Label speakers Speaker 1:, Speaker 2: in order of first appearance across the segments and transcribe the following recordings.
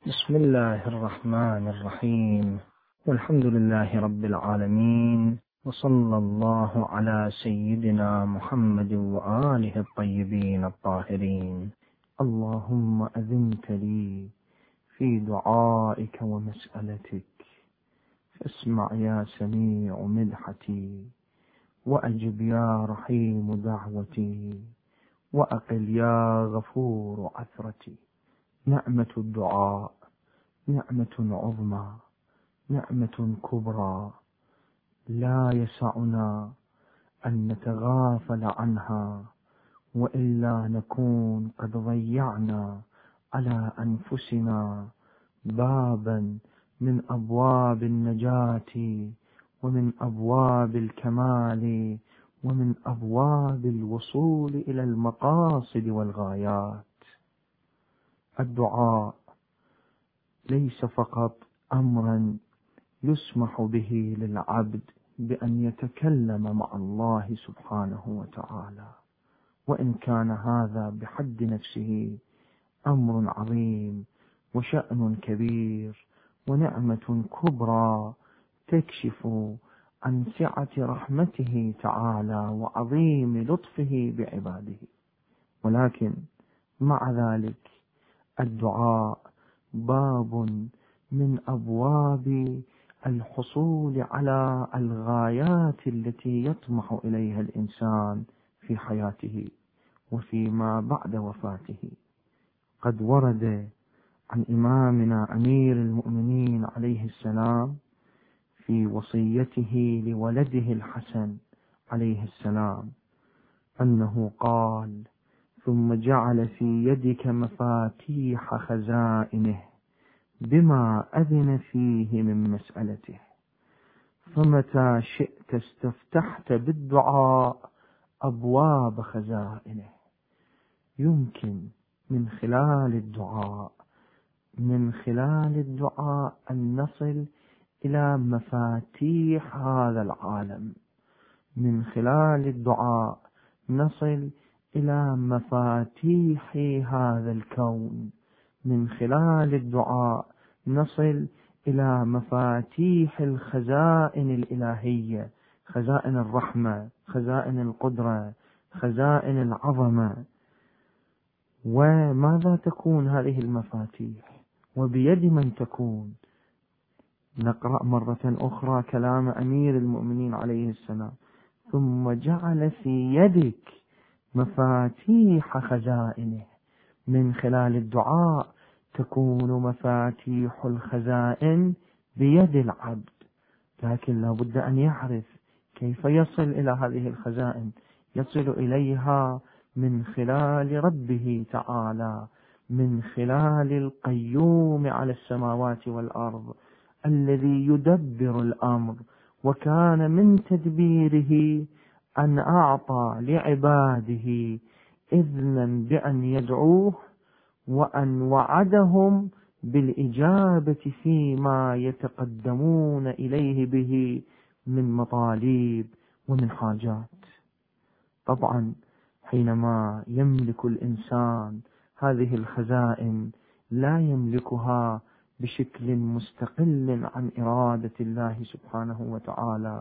Speaker 1: بسم الله الرحمن الرحيم، والحمد لله رب العالمين، وصلى الله على سيدنا محمد وآله الطيبين الطاهرين. اللهم أذنت لي في دعائك ومسألتك، فاسمع يا سميع مدحتي، وأجب يا رحيم دعوتي، وأقل يا غفور عثرتي. نعمة الدعاء نعمة عظمى، نعمة كبرى، لا يسعنا أن نتغافل عنها، وإلا نكون قد ضيعنا على أنفسنا بابا من أبواب النجاة، ومن أبواب الكمال، ومن أبواب الوصول إلى المقاصد والغايات. الدعاء ليس فقط أمرا يسمح به للعبد بأن يتكلم مع الله سبحانه وتعالى، وإن كان هذا بحد نفسه أمر عظيم وشأن كبير ونعمة كبرى تكشف عن سعة رحمته تعالى وعظيم لطفه بعباده، ولكن مع ذلك الدعاء باب من أبواب الحصول على الغايات التي يطمح إليها الإنسان في حياته وفيما بعد وفاته. قد ورد عن إمامنا أمير المؤمنين عليه السلام في وصيته لولده الحسن عليه السلام أنه قال: ثم جعل في يدك مفاتيح خزائنه بما أذن فيه من مسألته، فمتى شئت استفتحت بالدعاء أبواب خزائنه. يمكن من خلال الدعاء أن نصل إلى مفاتيح هذا العالم، من خلال الدعاء نصل إلى مفاتيح هذا الكون، من خلال الدعاء نصل إلى مفاتيح الخزائن الإلهية، خزائن الرحمة، خزائن القدرة، خزائن العظمة. وماذا تكون هذه المفاتيح؟ وبيد من تكون؟ نقرأ مرة أخرى كلام أمير المؤمنين عليه السلام: ثم جعل في يدك مفاتيح خزائنه. من خلال الدعاء تكون مفاتيح الخزائن بيد العبد، لكن لا بد أن يعرف كيف يصل إلى هذه الخزائن. يصل إليها من خلال ربه تعالى، من خلال القيوم على السماوات والأرض الذي يدبر الأمر، وكان من تدبيره أن أعطى لعباده إذنا بأن يدعوه، وأن وعدهم بالإجابة فيما يتقدمون إليه به من مطالب ومن حاجات. طبعا حينما يملك الإنسان هذه الخزائن لا يملكها بشكل مستقل عن إرادة الله سبحانه وتعالى،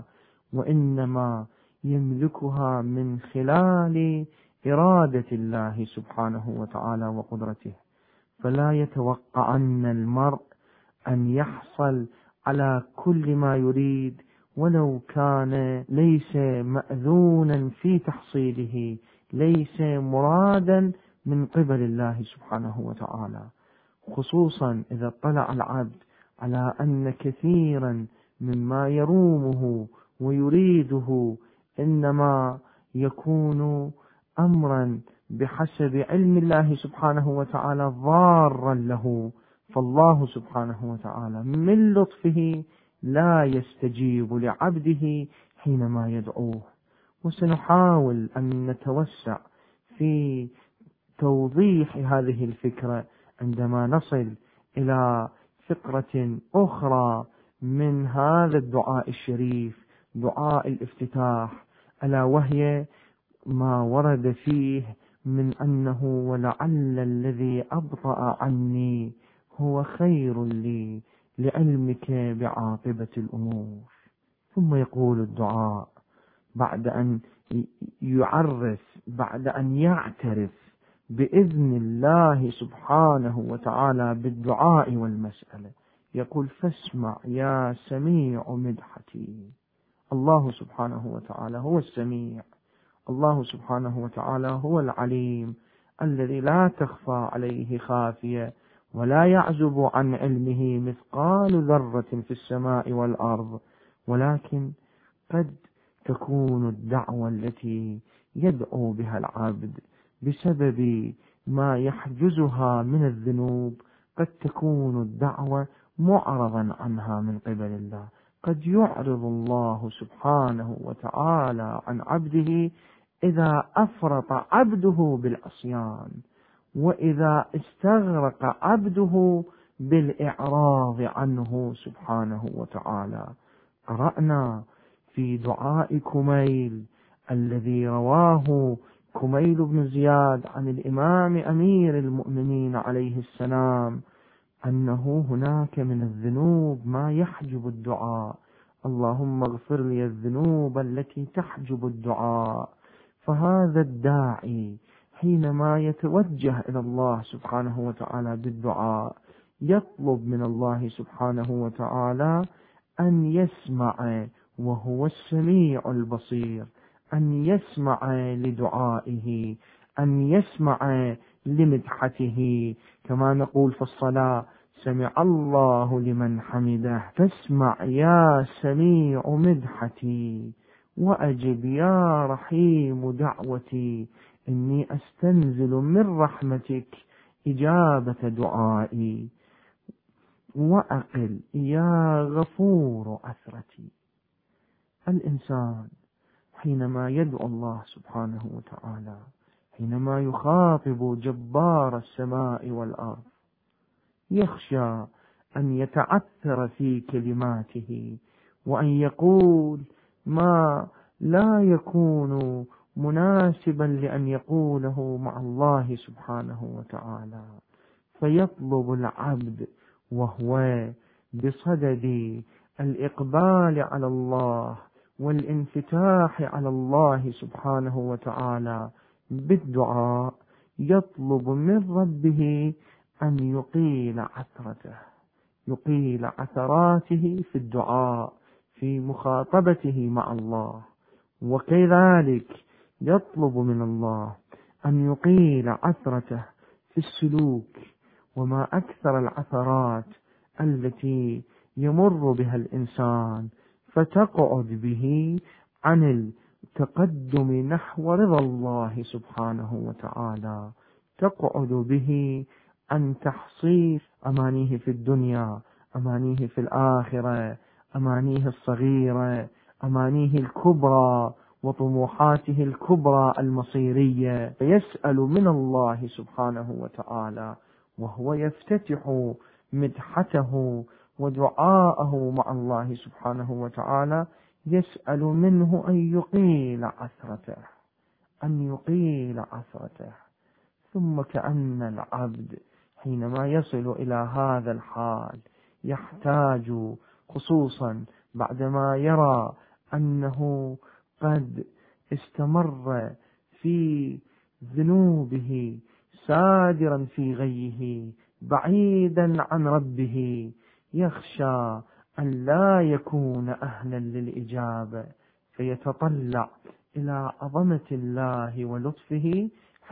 Speaker 1: وإنما يملكها من خلال إرادة الله سبحانه وتعالى وقدرته. فلا يتوقعن المرء أن يحصل على كل ما يريد ولو كان ليس مأذونا في تحصيله، ليس مرادا من قبل الله سبحانه وتعالى، خصوصا إذا اطلع العبد على أن كثيرا مما يرومه ويريده إنما يكون أمرا بحسب علم الله سبحانه وتعالى ضارا له. فالله سبحانه وتعالى من لطفه لا يستجيب لعبده حينما يدعوه. وسنحاول أن نتوسع في توضيح هذه الفكرة عندما نصل إلى فقرة أخرى من هذا الدعاء الشريف، دعاء الافتتاح، ألا وهي ما ورد فيه من أنه: ولعل الذي أبطأ عني هو خير لي لعلمك بعاقبة الأمور. ثم يقول الدعاء بعد أن يعرف، بعد أن يعترف بإذن الله سبحانه وتعالى بالدعاء والمسألة، يقول: فاسمع يا سميع مدحتي. الله سبحانه وتعالى هو السميع، الله سبحانه وتعالى هو العليم الذي لا تخفى عليه خافية، ولا يعزب عن علمه مثقال ذرة في السماء والأرض. ولكن قد تكون الدعوة التي يدعو بها العبد بسبب ما يحجزها من الذنوب، قد تكون الدعوة معرضا عنها من قبل الله. قد يعرض الله سبحانه وتعالى عن عبده إذا أفرط عبده بالعصيان، وإذا استغرق عبده بالإعراض عنه سبحانه وتعالى. قرأنا في دعاء كميل الذي رواه كميل بن زياد عن الإمام أمير المؤمنين عليه السلام أنه هناك من الذنوب ما يحجب الدعاء. اللهم اغفر لي الذنوب التي تحجب الدعاء. فهذا الداعي حينما يتوجه إلى الله سبحانه وتعالى بالدعاء يطلب من الله سبحانه وتعالى أن يسمع، وهو السميع البصير، أن يسمع لدعائه، أن يسمع لمدحته. كما نقول في الصلاة: سمع الله لمن حمده. فاسمع يا سميع مدحتي، وأجب يا رحيم دعوتي، إني أستنزل من رحمتك إجابة دعائي، وأقل يا غفور عثرتي. الإنسان حينما يدعو الله سبحانه وتعالى، حينما يخاطب جبار السماء والأرض، يخشى أن يتعثر في كلماته، وأن يقول ما لا يكون مناسبا لأن يقوله مع الله سبحانه وتعالى. فيطلب العبد وهو بصدد الإقبال على الله والانفتاح على الله سبحانه وتعالى بالدعاء، يطلب من ربه أن يقيل عثرته، يقيل عثراته في الدعاء، في مخاطبته مع الله. وكذلك يطلب من الله أن يقيل عثرته في السلوك. وما أكثر العثرات التي يمر بها الإنسان فتقعد به عن التقدم نحو رضا الله سبحانه وتعالى، تقعد به عن تحصيل أمانيه في الدنيا، أمانيه في الآخرة، أمانيه الصغيرة، أمانيه الكبرى، وطموحاته الكبرى المصيرية. فيسأل من الله سبحانه وتعالى وهو يفتتح مدحته ودعاءه مع الله سبحانه وتعالى، يسأل منه أن يقيل عثرته، أن يقيل عثرته. ثم كأن العبد حينما يصل إلى هذا الحال يحتاج، خصوصا بعدما يرى أنه قد استمر في ذنوبه سادرا في غيه بعيدا عن ربه، يخشى أن لا يكون أهلا للإجابة، فيتطلع إلى عظمة الله ولطفه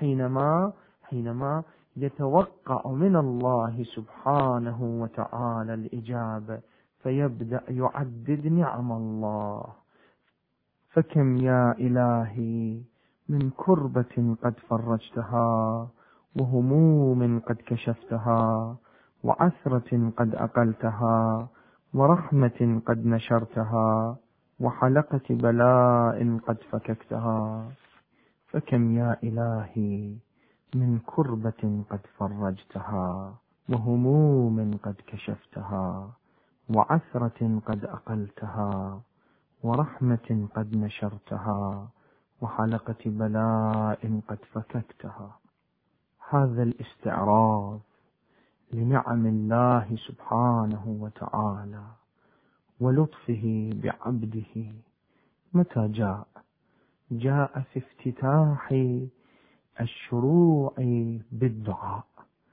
Speaker 1: حينما يتوقع من الله سبحانه وتعالى الإجابة، فيبدأ يعدد نعم الله. فكم يا إلهي من كربة قد فرجتها، وهموم قد كشفتها، وعثرة قد أقلتها، ورحمة قد نشرتها، وحلقة بلاء قد فككتها. فكم يا إلهي من كربة قد فرجتها، وهموم قد كشفتها، وعثرة قد أقلتها، ورحمة قد نشرتها، وحلقة بلاء قد فككتها. هذا الاستعراض لنعم الله سبحانه وتعالى ولطفه بعبده متى جاء في افتتاح الشروع بالدعاء،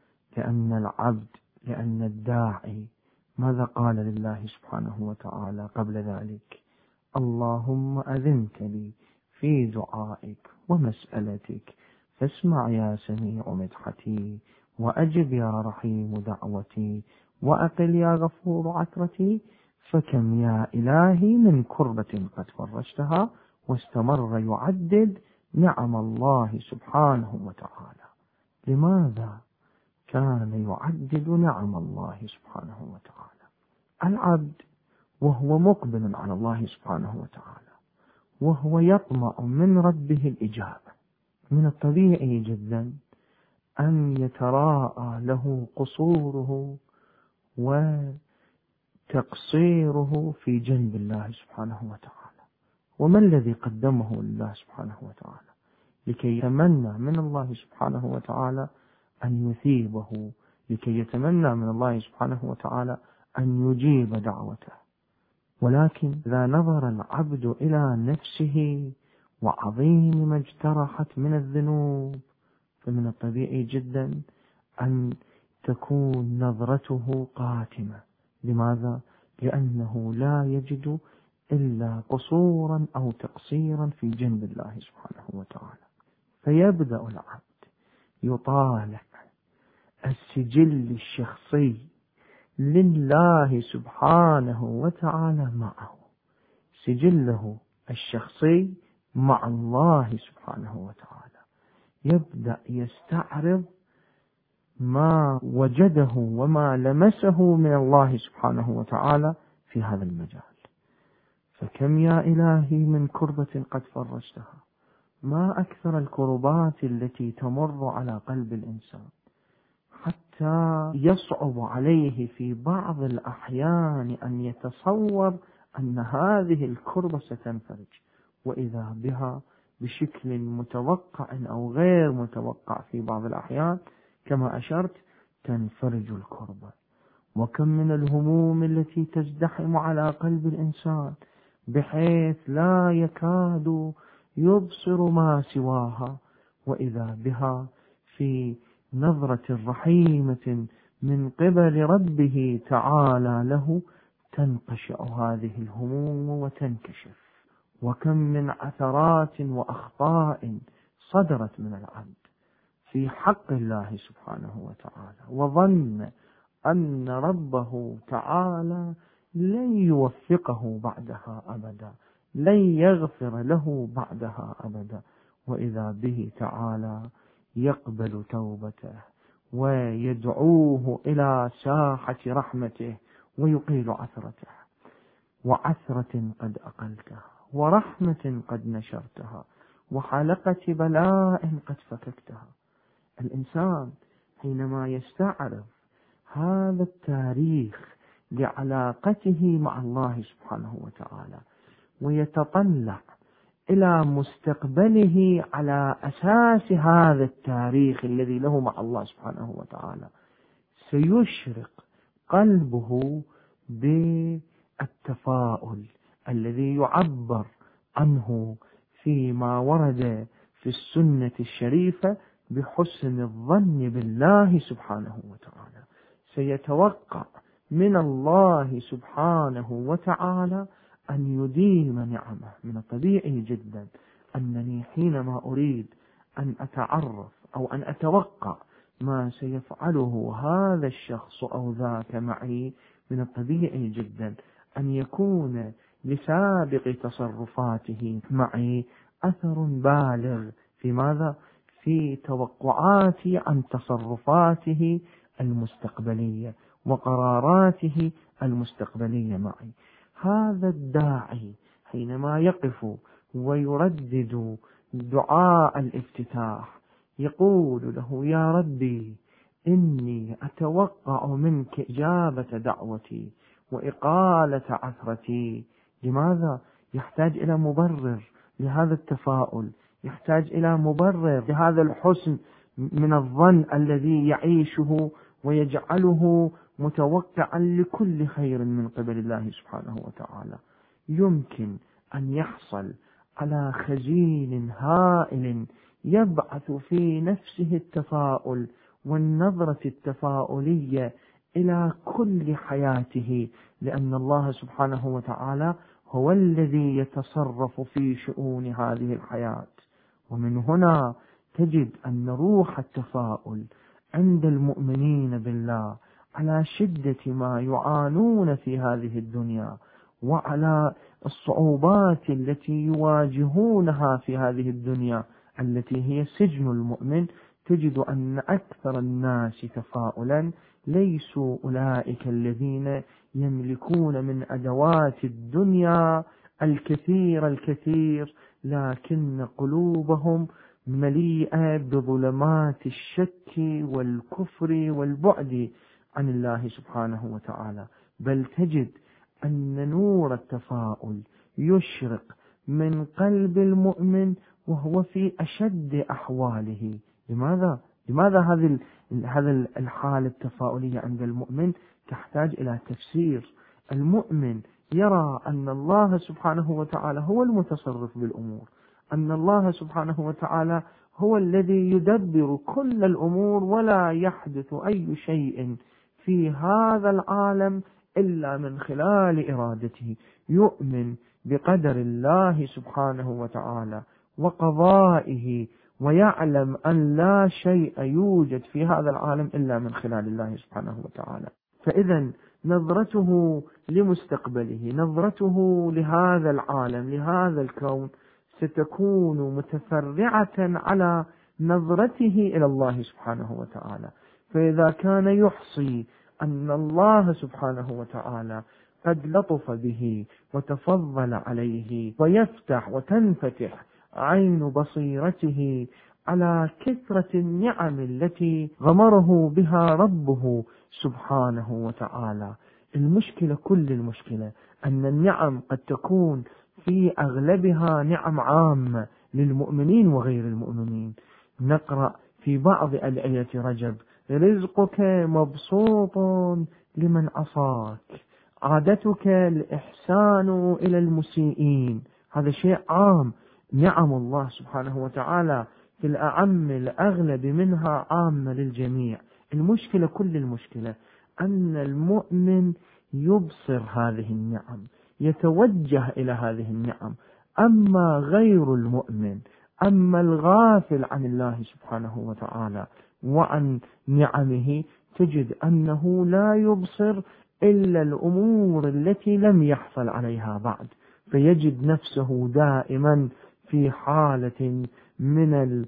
Speaker 1: لأن الداعي ماذا قال لله سبحانه وتعالى قبل ذلك؟ اللهم أذنت لي في دعائك ومسألتك، فاسمع يا سميع مدحتي، وأجب يا رحيم دعوتي، وأقل يا غفور عثرتي، فكم يا إلهي من كربة قد فرجتها. واستمر يعدد نعم الله سبحانه وتعالى. لماذا كان يعدد نعم الله سبحانه وتعالى؟ العبد وهو مقبل على الله سبحانه وتعالى وهو يطمع من ربه الإجابة، من الطبيعي جدا أن يتراءى له قصوره وتقصيره في جنب الله سبحانه وتعالى. وما الذي قدمه لله سبحانه وتعالى؟ لكي يتمنى من الله سبحانه وتعالى أن يثيبه، لكي يتمنى من الله سبحانه وتعالى أن يجيب دعوته. ولكن إذا نظر العبد إلى نفسه وعظيم ما اجترحت من الذنوب، فمن الطبيعي جدا أن تكون نظرته قاتمة. لماذا؟ لأنه لا يجد إلا قصورا أو تقصيرا في جنب الله سبحانه وتعالى. فيبدأ العبد يطالع السجل الشخصي لله سبحانه وتعالى معه، سجله الشخصي مع الله سبحانه وتعالى. يبدأ يستعرض ما وجده وما لمسه من الله سبحانه وتعالى في هذا المجال. فكم يا إلهي من كربة قد فرجتها. ما أكثر الكربات التي تمر على قلب الإنسان حتى يصعب عليه في بعض الأحيان أن يتصور أن هذه الكربة ستنفرج، وإذا بها بشكل متوقع أو غير متوقع في بعض الأحيان كما أشرت تنفرج الكربة. وكم من الهموم التي تزدحم على قلب الإنسان بحيث لا يكاد يبصر ما سواها، وإذا بها في نظرة رحيمة من قبل ربه تعالى له تنقشع هذه الهموم وتنكشف. وكم من عثرات وأخطاء صدرت من العبد في حق الله سبحانه وتعالى، وظن أن ربه تعالى لن يوفقه بعدها أبدا، لن يغفر له بعدها أبدا، وإذا به تعالى يقبل توبته ويدعوه إلى ساحة رحمته ويقيل عثرته. وعثرة قد أقلتها، ورحمة قد نشرتها، وحلقة بلاء قد فككتها. الإنسان حينما يستعرض هذا التاريخ لعلاقته مع الله سبحانه وتعالى ويتطلع إلى مستقبله على أساس هذا التاريخ الذي له مع الله سبحانه وتعالى، سيشرق قلبه بالتفاؤل الذي يعبر عنه فيما ورد في السنة الشريفة بحسن الظن بالله سبحانه وتعالى. سيتوقع من الله سبحانه وتعالى أن يديم نعمه. من الطبيعي جدا أنني حينما أريد أن أتعرف أو أن أتوقع ما سيفعله هذا الشخص أو ذاك معي، من الطبيعي جدا أن يكون لسابق تصرفاته معي أثر بالغ في ماذا؟ في توقعاتي عن تصرفاته المستقبلية وقراراته المستقبلية معي. هذا الداعي حينما يقف ويردد دعاء الافتتاح يقول له: يا ربي إني أتوقع منك إجابة دعوتي وإقالة عثرتي. لماذا؟ يحتاج إلى مبرر لهذا التفاؤل، يحتاج إلى مبرر لهذا الحسن من الظن الذي يعيشه ويجعله متوقعا لكل خير من قبل الله سبحانه وتعالى. يمكن أن يحصل على خزين هائل يبعث في نفسه التفاؤل والنظرة التفاؤلية إلى كل حياته، لأن الله سبحانه وتعالى هو الذي يتصرف في شؤون هذه الحياة. ومن هنا تجد أن روح التفاؤل عند المؤمنين بالله على شدة ما يعانون في هذه الدنيا وعلى الصعوبات التي يواجهونها في هذه الدنيا التي هي سجن المؤمن، تجد أن أكثر الناس تفاؤلا ليسوا أولئك الذين يملكون من أدوات الدنيا الكثير، لكن قلوبهم مليئة بظلمات الشك والكفر والبعد عن الله سبحانه وتعالى. بل تجد أن نور التفاؤل يشرق من قلب المؤمن وهو في أشد أحواله. لماذا هذا الحالة التفاؤلية عند المؤمن تحتاج إلى تفسير. المؤمن يرى أن الله سبحانه وتعالى هو المتصرف بالأمور، أن الله سبحانه وتعالى هو الذي يدبر كل الأمور، ولا يحدث أي شيء في هذا العالم إلا من خلال إرادته. يؤمن بقدر الله سبحانه وتعالى وقضائه، ويعلم أن لا شيء يوجد في هذا العالم إلا من خلال الله سبحانه وتعالى. فإذا نظرته لمستقبله، نظرته لهذا العالم، لهذا الكون، ستكون متفرعة على نظرته إلى الله سبحانه وتعالى. فإذا كان يحصي أن الله سبحانه وتعالى قد لطف به وتفضل عليه، ويفتح وتنفتح عين بصيرته على كثرة النعم التي غمره بها ربه سبحانه وتعالى. كل المشكلة أن النعم قد تكون في أغلبها نعم عامة للمؤمنين وغير المؤمنين. نقرأ في بعض أدعية رجب: رزقك مبسوط لمن عصاك، عادتك الإحسان إلى المسيئين. هذا شيء عام، نعم الله سبحانه وتعالى في الأعم الأغلب منها عامة للجميع. كل المشكلة أن المؤمن يبصر هذه النعم، يتوجه إلى هذه النعم. أما غير المؤمن، أما الغافل عن الله سبحانه وتعالى وعن نعمه، تجد أنه لا يبصر إلا الأمور التي لم يحصل عليها بعد، فيجد نفسه دائما في حالة من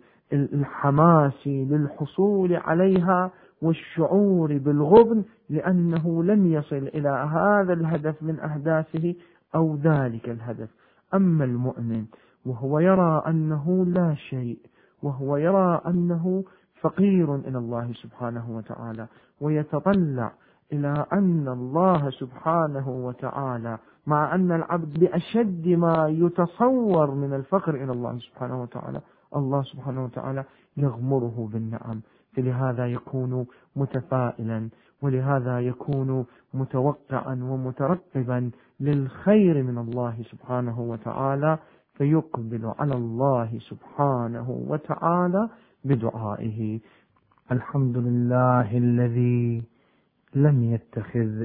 Speaker 1: الحماس للحصول عليها والشعور بالغبن، لأنه لم يصل إلى هذا الهدف من أهدافه أو ذلك الهدف. أما المؤمن وهو يرى أنه لا شيء، وهو يرى أنه فقير إلى الله سبحانه وتعالى، ويتطلع إلى أن الله سبحانه وتعالى، مع أن العبد بأشد ما يتصور من الفقر إلى الله سبحانه وتعالى، الله سبحانه وتعالى يغمره بالنعم. فلهذا يكون متفائلا، ولهذا يكون متوقعا ومترقبا للخير من الله سبحانه وتعالى، فيقبل على الله سبحانه وتعالى بدعائه. الحمد لله الذي لم يتخذ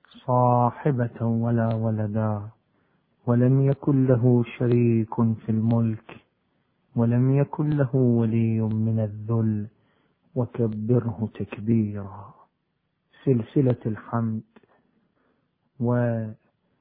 Speaker 1: صاحبة ولا ولدا، ولم يكن له شريك في الملك، ولم يكن له ولي من الذل، وكبره تكبيرا. سلسلة الحمد وقصيدة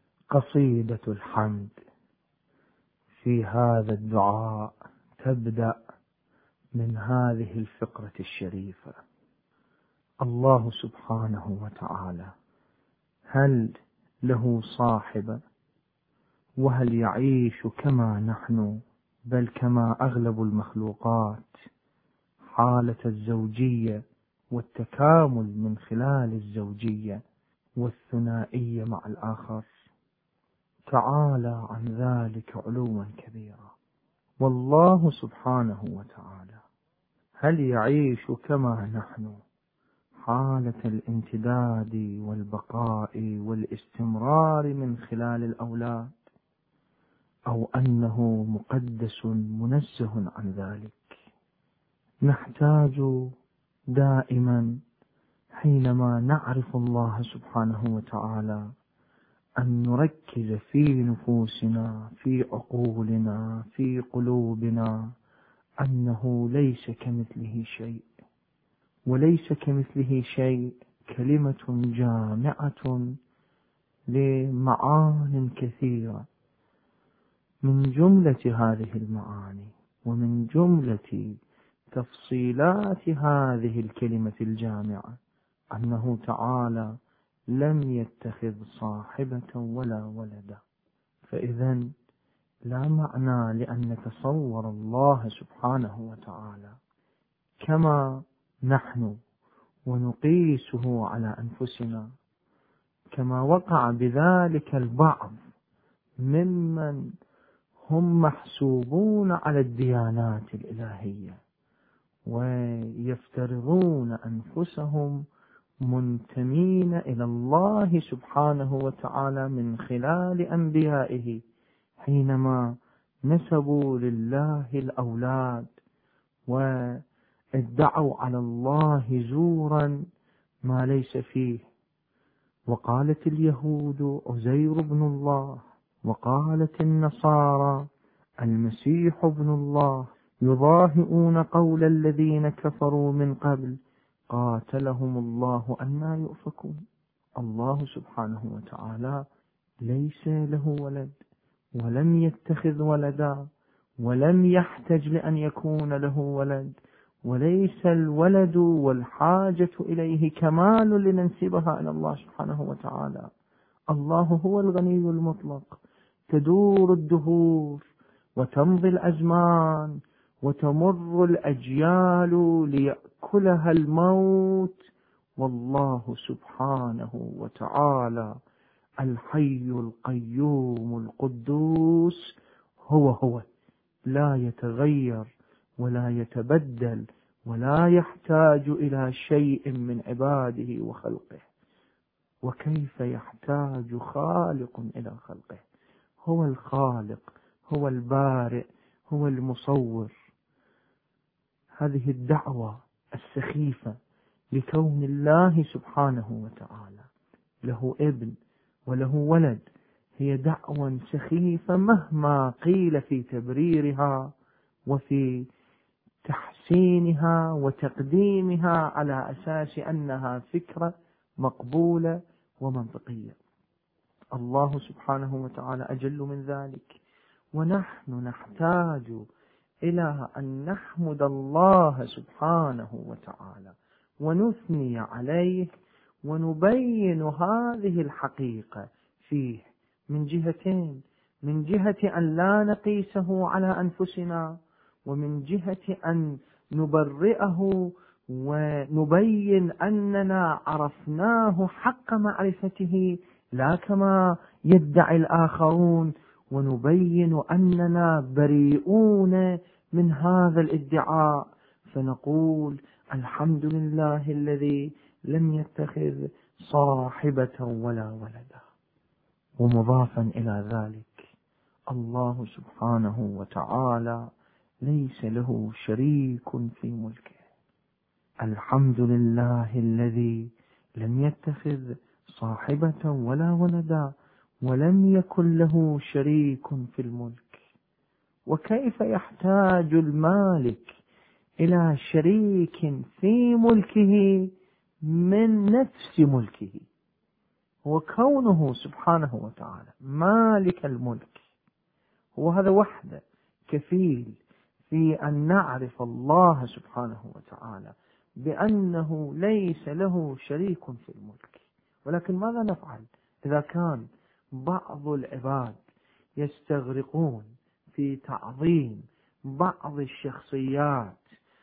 Speaker 1: الحمد في هذا الدعاء تبدأ من هذه الفقرة الشريفة: الله سبحانه وتعالى هل له صاحب؟ وهل يعيش كما نحن، بل كما أغلب المخلوقات، حالة الزوجية والتكامل من خلال الزوجية والثنائية مع الآخر؟ تعالى عن ذلك علوا كبيرا. والله سبحانه وتعالى هل يعيش كما نحن، حالة الامتداد والبقاء والاستمرار من خلال الأولاد، أو أنه مقدس منزه عن ذلك. نحتاج دائما حينما نعرف الله سبحانه وتعالى أن نركز في نفوسنا، في عقولنا، في قلوبنا، أنه ليس كمثله شيء. وليس كمثله شيء كلمة جامعة لمعان كثيرة. من جملة هذه المعاني ومن جملة تفصيلات هذه الكلمة الجامعة أنه تعالى لم يتخذ صاحبة ولا ولدا. فإذا لا معنى لأن نتصور الله سبحانه وتعالى كما نحن ونقيسه على أنفسنا، كما وقع بذلك البعض ممن هم محسوبون على الديانات الإلهية ويفترضون أنفسهم منتمين إلى الله سبحانه وتعالى من خلال أنبيائه، حينما نسبوا لله الأولاد وادعوا على الله زورا ما ليس فيه. وقالت اليهود عزير بن الله، وقالت النصارى المسيح ابن الله، يضاهئون قول الذين كفروا من قبل قاتلهم الله أنى يؤفكون. الله سبحانه وتعالى ليس له ولد ولم يتخذ ولدا ولم يحتج لأن يكون له ولد، وليس الولد والحاجة إليه كمال لننسبها إلى الله سبحانه وتعالى. الله هو الغني المطلق، تدور الدهور وتمضي الأزمان وتمر الأجيال ليأكلها الموت، والله سبحانه وتعالى الحي القيوم القدوس هو لا يتغير ولا يتبدل ولا يحتاج إلى شيء من عباده وخلقه. وكيف يحتاج خالق إلى خلقه؟ هو الخالق، هو البارئ، هو المصور. هذه الدعوة السخيفة لكون الله سبحانه وتعالى له ابن وله ولد هي دعوة سخيفة مهما قيل في تبريرها وفي تحسينها وتقديمها على أساس أنها فكرة مقبولة ومنطقية. الله سبحانه وتعالى أجل من ذلك، ونحن نحتاج إلى أن نحمد الله سبحانه وتعالى ونثني عليه ونبين هذه الحقيقة فيه من جهتين: من جهة أن لا نقيسه على أنفسنا، ومن جهة أن نبرئه ونبين أننا عرفناه حق معرفته لا كما يدعي الآخرون، ونبين أننا بريئون من هذا الادعاء، فنقول الحمد لله الذي لم يتخذ صاحبة ولا ولدا. ومضافا إلى ذلك الله سبحانه وتعالى ليس له شريك في ملكه. الحمد لله الذي لم يتخذ صاحبة ولا ولدا ولم يكن له شريك في الملك. وكيف يحتاج المالك إلى شريك في ملكه من نفس ملكه؟ وكونه سبحانه وتعالى مالك الملك هو هذا وحده كفيل في أن نعرف الله سبحانه وتعالى بأنه ليس له شريك في الملك. ولكن ماذا نفعل إذا كان بعض العباد يستغرقون في تعظيم بعض الشخصيات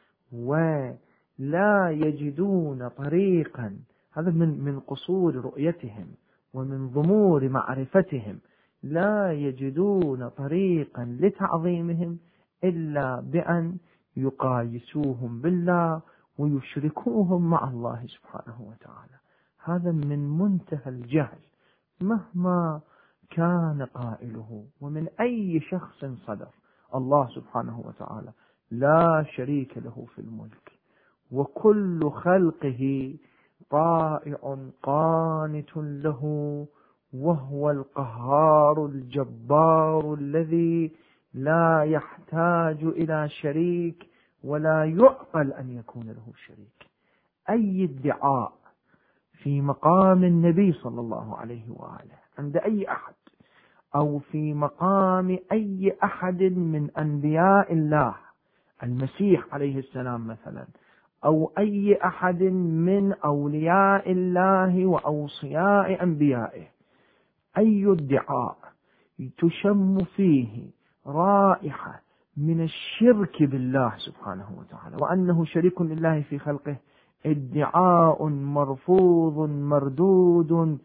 Speaker 1: ولا يجدون طريقا؟ هذا من قصور رؤيتهم ومن ضمور معرفتهم، لا يجدون طريقا لتعظيمهم إلا بأن يقايسوهم بالله ويشركوهم مع الله سبحانه وتعالى. هذا من منتهى الجهل مهما كان قائله ومن أي شخص صدر. الله سبحانه وتعالى لا شريك له في الملك، وكل خلقه طائع قانت له، وهو القهار الجبار الذي لا يحتاج إلى شريك ولا يعقل أن يكون له شريك. أي ادعاء في مقام النبي صلى الله عليه وآله عند أي أحد، أو في مقام أي أحد من أنبياء الله، المسيح عليه السلام مثلا، أو أي أحد من أولياء الله وأوصياء أنبيائه، أي ادعاء تشم فيه رائحة من الشرك بالله سبحانه وتعالى وأنه شريك لله في خلقه، ادعاء مرفوض مردود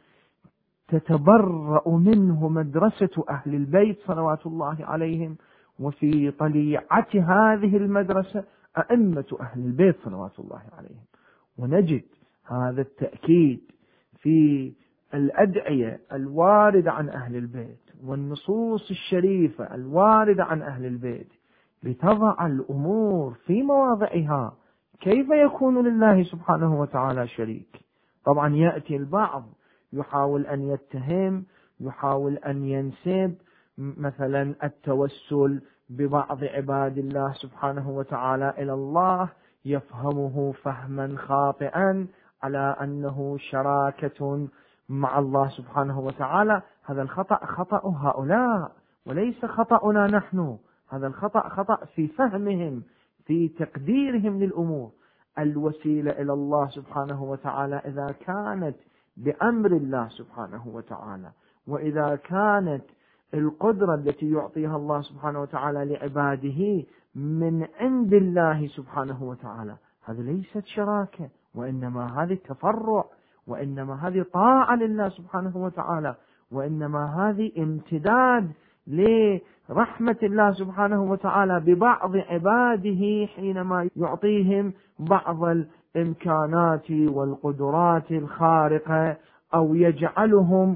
Speaker 1: تتبرأ منه مدرسة أهل البيت صلوات الله عليهم، وفي طليعة هذه المدرسة أئمة أهل البيت صلوات الله عليهم. ونجد هذا التأكيد في الأدعية الواردة عن أهل البيت والنصوص الشريفة الواردة عن أهل البيت لتضع الأمور في مواضعها. كيف يكون لله سبحانه وتعالى شريك؟ طبعا يأتي البعض يحاول أن يتهم، يحاول أن ينسب مثلا التوسل ببعض عباد الله سبحانه وتعالى إلى الله، يفهمه فهما خاطئا على أنه شراكة مع الله سبحانه وتعالى. هذا الخطأ خطأ هؤلاء وليس خطأنا نحن. هذا الخطأ خطأ في فهمهم، في تقديرهم للأمور. الوسيلة إلى الله سبحانه وتعالى إذا كانت بأمر الله سبحانه وتعالى، وإذا كانت القدرة التي يعطيها الله سبحانه وتعالى لعباده من عند الله سبحانه وتعالى، هذه ليست شراكة، وإنما هذه تفرع، وإنما هذه طاعة لله سبحانه وتعالى، وإنما هذه امتداد لرحمة الله سبحانه وتعالى ببعض عباده حينما يعطيهم بعض الإمكانات والقدرات الخارقة، أو يجعلهم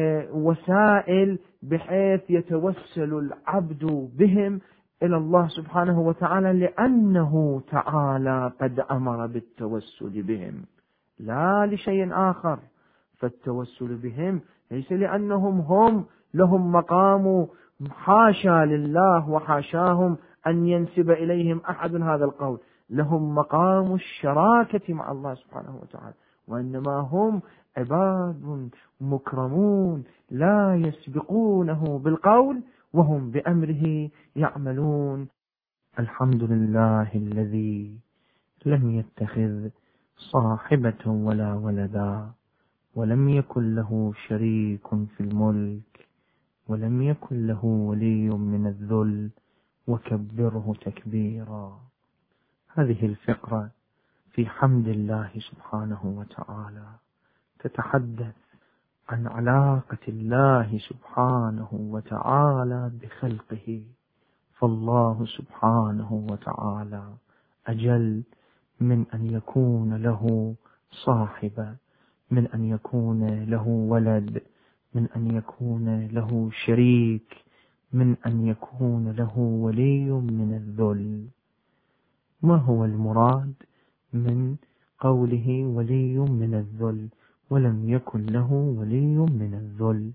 Speaker 1: وسائل بحيث يتوسل العبد بهم إلى الله سبحانه وتعالى، لأنه تعالى قد أمر بالتوسل بهم لا لشيء آخر. فالتوسل بهم ليس لأنهم هم لهم مقام، حاشا لله وحاشاهم أن ينسب إليهم أحد هذا القول، لهم مقام الشراكة مع الله سبحانه وتعالى، وإنما هم عباد مكرمون لا يسبقونه بالقول وهم بأمره يعملون. الحمد لله الذي لم يتخذ صاحبة ولا ولدا، ولم يكن له شريك في الملك، ولم يكن له ولي من الذل، وكبره تكبيرا. هذه الفقرة في حمد الله سبحانه وتعالى تتحدث عن علاقة الله سبحانه وتعالى بخلقه. فالله سبحانه وتعالى أجل من أن يكون له صاحبة، من أن يكون له ولد، من أن يكون له شريك، من أن يكون له ولي من الذل. ما هو المراد من قوله ولي من الذل ولم يكن له ولي من الذل؟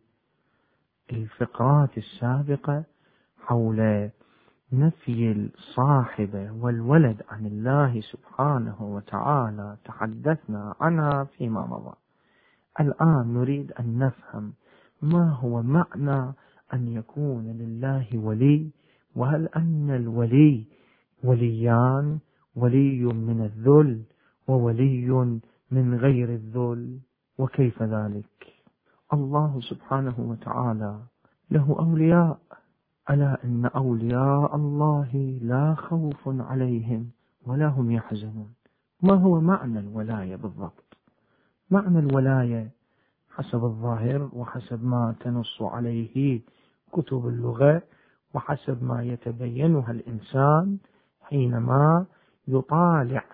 Speaker 1: الفقرات السابقة حول نفي الصاحبة والولد عن الله سبحانه وتعالى تحدثنا عنها فيما مضى. الآن نريد أن نفهم ما هو معنى أن يكون لله ولي، وهل أن الولي وليان، ولي من الذل وولي من غير الذل، وكيف ذلك؟ الله سبحانه وتعالى له أولياء، ألا إن أولياء الله لا خوف عليهم ولا هم يحزنون. ما هو معنى الولاية بالضبط؟ معنى الولاية حسب الظاهر وحسب ما تنص عليه كتب اللغة وحسب ما يتبينها الإنسان حينما يطالع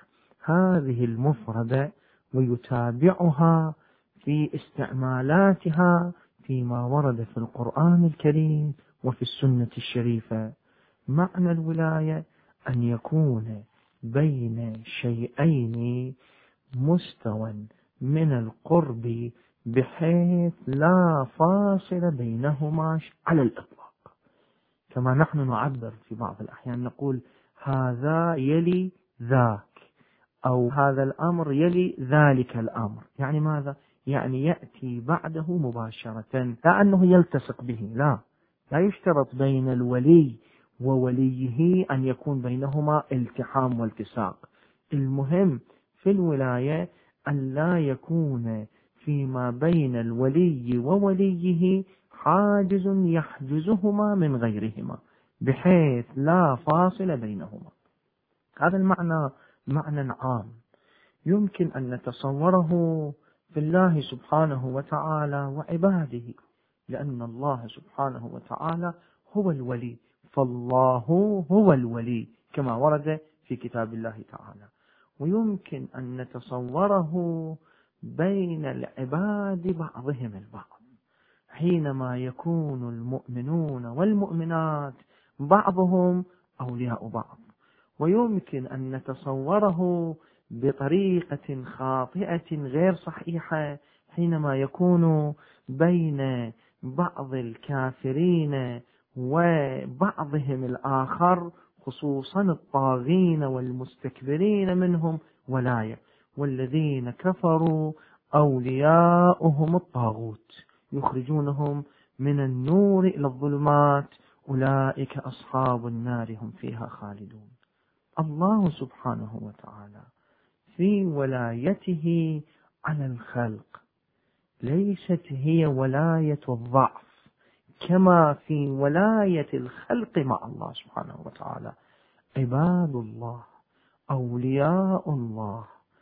Speaker 1: هذه المفردة ويتابعها في استعمالاتها فيما ورد في القرآن الكريم وفي السنة الشريفة. معنى الولاية أن يكون بين شيئين مستوى من القرب بحيث لا فاصل بينهما على الإطلاق، كما نحن نعبر في بعض الأحيان نقول هذا يلي ذاك، أو هذا الأمر يلي ذلك الأمر. يعني ماذا؟ يعني يأتي بعده مباشرة، لا أنه يلتصق به، لا يشترط بين الولي ووليه أن يكون بينهما التحام والتصاق. المهم في الولاية أن لا يكون فيما بين الولي ووليه حاجز يحجزهما من غيرهما بحيث لا فاصل بينهما. هذا المعنى معنى عام يمكن أن نتصوره في الله سبحانه وتعالى وعباده، لأن الله سبحانه وتعالى هو الولي، فالله هو الولي كما ورد في كتاب الله تعالى. ويمكن أن نتصوره بين العباد بعضهم البعض، حينما يكون المؤمنون والمؤمنات بعضهم أولياء بعض. ويمكن أن نتصوره بطريقة خاطئة غير صحيحة حينما يكون بين بعض الكافرين وبعضهم الآخر، خصوصا الطاغين والمستكبرين منهم ولاية، والذين كفروا أولياؤهم الطاغوت يخرجونهم من النور إلى الظلمات، أولئك أصحاب النار هم فيها خالدون. الله سبحانه وتعالى في ولايته على الخلق ليست هي ولاية الضعف كما في ولاية الخلق مع الله سبحانه وتعالى. عباد الله أولياء الله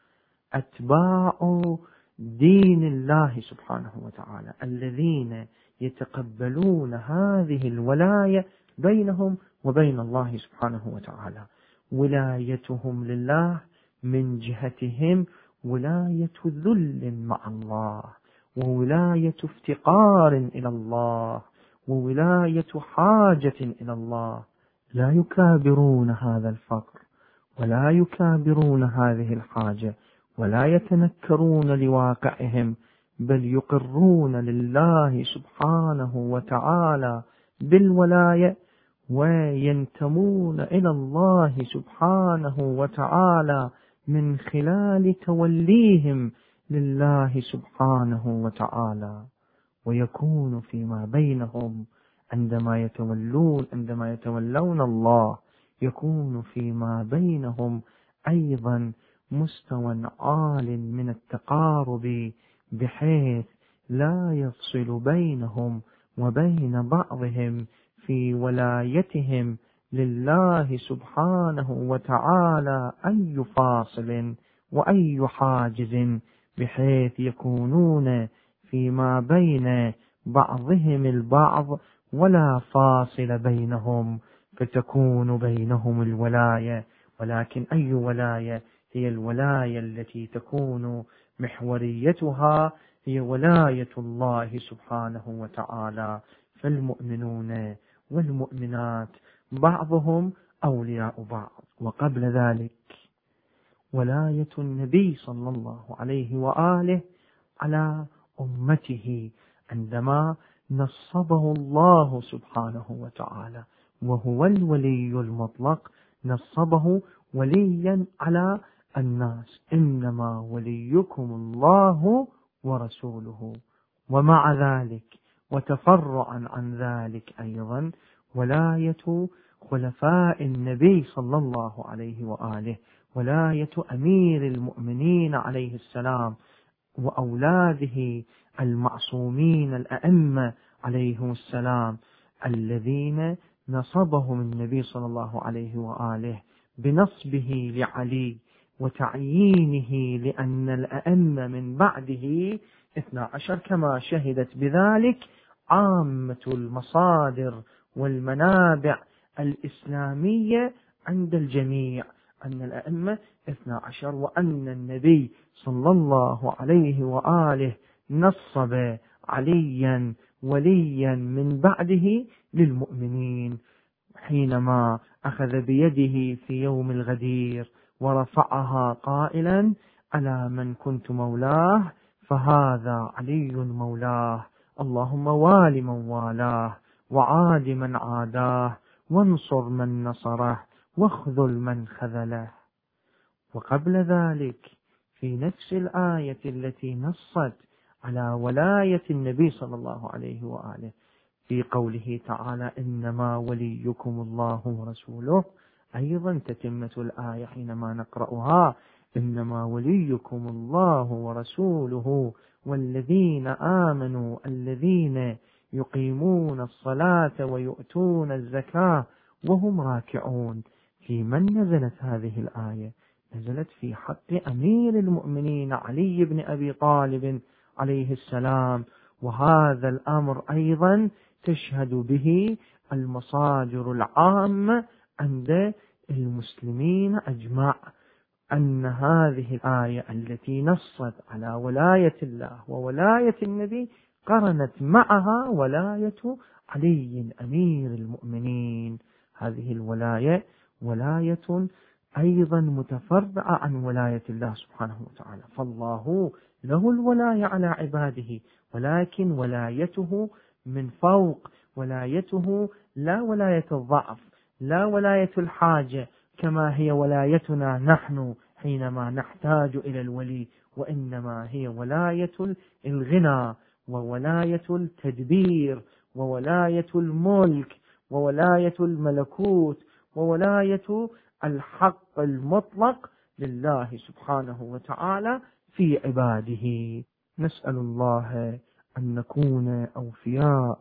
Speaker 1: أتباع دين الله سبحانه وتعالى الذين يتقبلون هذه الولاية بينهم وبين الله سبحانه وتعالى. ولايتهم لله من جهتهم ولاية ذل مع الله، وولاية افتقار إلى الله، وولاية حاجة إلى الله. لا يكابرون هذا الفقر ولا يكابرون هذه الحاجة ولا يتنكرون لواقعهم، بل يقرون لله سبحانه وتعالى بالولاية وينتمون إلى الله سبحانه وتعالى من خلال توليهم لله سبحانه وتعالى. ويكون فيما بينهم عندما يتولون الله يكون فيما بينهم أيضا مستوى عال من التقارب بحيث لا يفصل بينهم وبين بعضهم في ولايتهم لله سبحانه وتعالى أي فاصل وأي حاجز، بحيث يكونون فيما بين بعضهم البعض ولا فاصل بينهم، فتكون بينهم الولاية. ولكن أي ولاية؟ هي الولاية التي تكون محوريتها هي ولاية الله سبحانه وتعالى. فالمؤمنون والمؤمنات بعضهم أولياء بعض. وقبل ذلك ولاية النبي صلى الله عليه وآله على أمته عندما نصبه الله سبحانه وتعالى وهو الولي المطلق، نصبه وليا على الناس. إنما وليكم الله ورسوله. ومع ذلك وتفرعا عن ذلك أيضا ولاية خلفاء النبي صلى الله عليه وآله، ولاية أمير المؤمنين عليه السلام وأولاده المعصومين الأئمة عليهم السلام، الذين نصبهم النبي صلى الله عليه وآله بنصبه لعلي وتعيينه لأن الأئمة من بعده 12 كما شهدت بذلك عامة المصادر والمنابع الإسلامية عند الجميع أن الأئمة 12، وأن النبي صلى الله عليه وآله نصب عليا وليا من بعده للمؤمنين حينما أخذ بيده في يوم الغدير ورفعها قائلا: على من كنت مولاه فهذا علي مولاه، اللهم وال من والاه وعاد من عاداه وانصر من نصره واخذل من خذله. وقبل ذلك في نفس الآية التي نصت على ولاية النبي صلى الله عليه وآله في قوله تعالى: إنما وليكم الله ورسوله، أيضا تتمة الآية حينما نقرأها: إنما وليكم الله ورسوله والذين آمنوا الذين يقيمون الصلاة ويؤتون الزكاة وهم راكعون. في من نزلت هذه الآية؟ نزلت في حق أمير المؤمنين علي بن أبي طالب عليه السلام، وهذا الأمر أيضا تشهد به المصادر العامة عند المسلمين أجمع، أن هذه الآية التي نصت على ولاية الله وولاية النبي قرنت معها ولاية علي أمير المؤمنين. هذه الولاية ولاية أيضا متفرعة عن ولاية الله سبحانه وتعالى، فالله له الولاية على عباده، ولكن ولايته من فوق، ولايته لا ولاية الضعف، لا ولاية الحاجة كما هي ولايتنا نحن حينما نحتاج إلى الولي، وإنما هي ولاية الغنى وولاية التدبير وولاية الملك وولاية الملكوت وولاية الحق المطلق لله سبحانه وتعالى في عباده. نسأل الله أن نكون أوفياء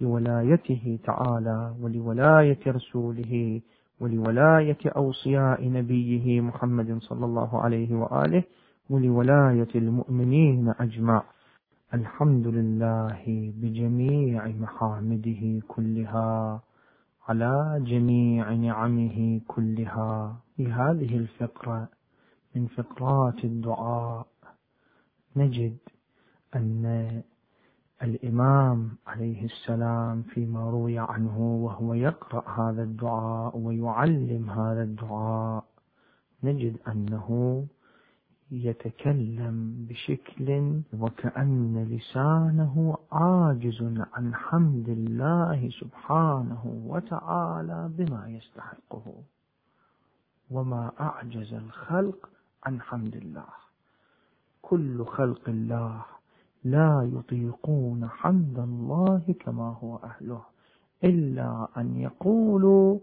Speaker 1: لولايته تعالى ولولاية رسوله ولولاية أوصياء نبيه محمد صلى الله عليه وآله ولولاية المؤمنين أجمع. الحمد لله بجميع محامده كلها على جميع نعمه كلها. في هذه الفقرة من فقرات الدعاء نجد أن الإمام عليه السلام فيما روي عنه وهو يقرأ هذا الدعاء ويعلم هذا الدعاء، نجد أنه يتكلم بشكل وكأن لسانه عاجز عن حمد الله سبحانه وتعالى بما يستحقه. وما أعجز الخلق عن حمد الله، كل خلق الله لا يطيقون حمد الله كما هو أهله، إلا أن يقولوا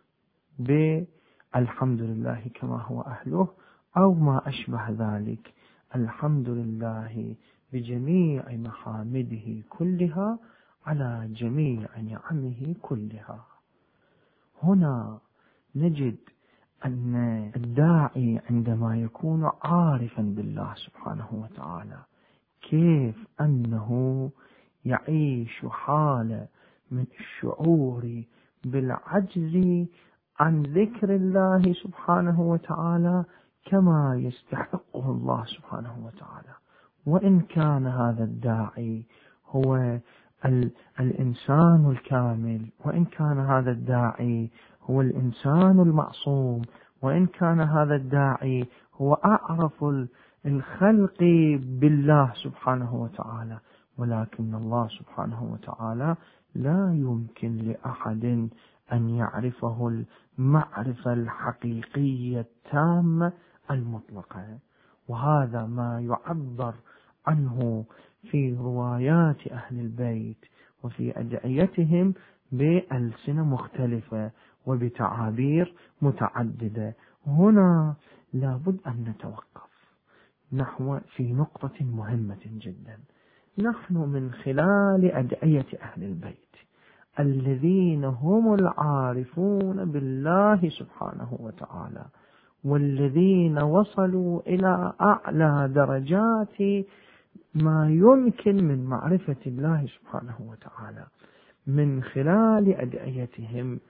Speaker 1: بالحمد لله كما هو أهله أو ما أشبه ذلك. الحمد لله بجميع محامده كلها على جميع نعمه كلها. هنا نجد أن الداعي عندما يكون عارفا بالله سبحانه وتعالى كيف أنه يعيش حالة من الشعور بالعجز عن ذكر الله سبحانه وتعالى كما يستحقه الله سبحانه وتعالى. وإن كان هذا الداعي هو الإنسان الكامل، وإن كان هذا الداعي هو الإنسان المعصوم، وإن كان هذا الداعي هو أعرف الخلق بالله سبحانه وتعالى، ولكن الله سبحانه وتعالى لا يمكن لأحد أن يعرفه المعرفة الحقيقية التامة المطلقة. وهذا ما يعبر عنه في روايات أهل البيت وفي أدعيتهم بألسنة مختلفة وبتعابير متعددة. هنا لابد أن نتوقف نحو في نقطة مهمة جدا. نحن من خلال أدعية أهل البيت الذين هم العارفون بالله سبحانه وتعالى والذين وصلوا إلى أعلى درجات ما يمكن من معرفة الله سبحانه وتعالى، من خلال أدعيتهم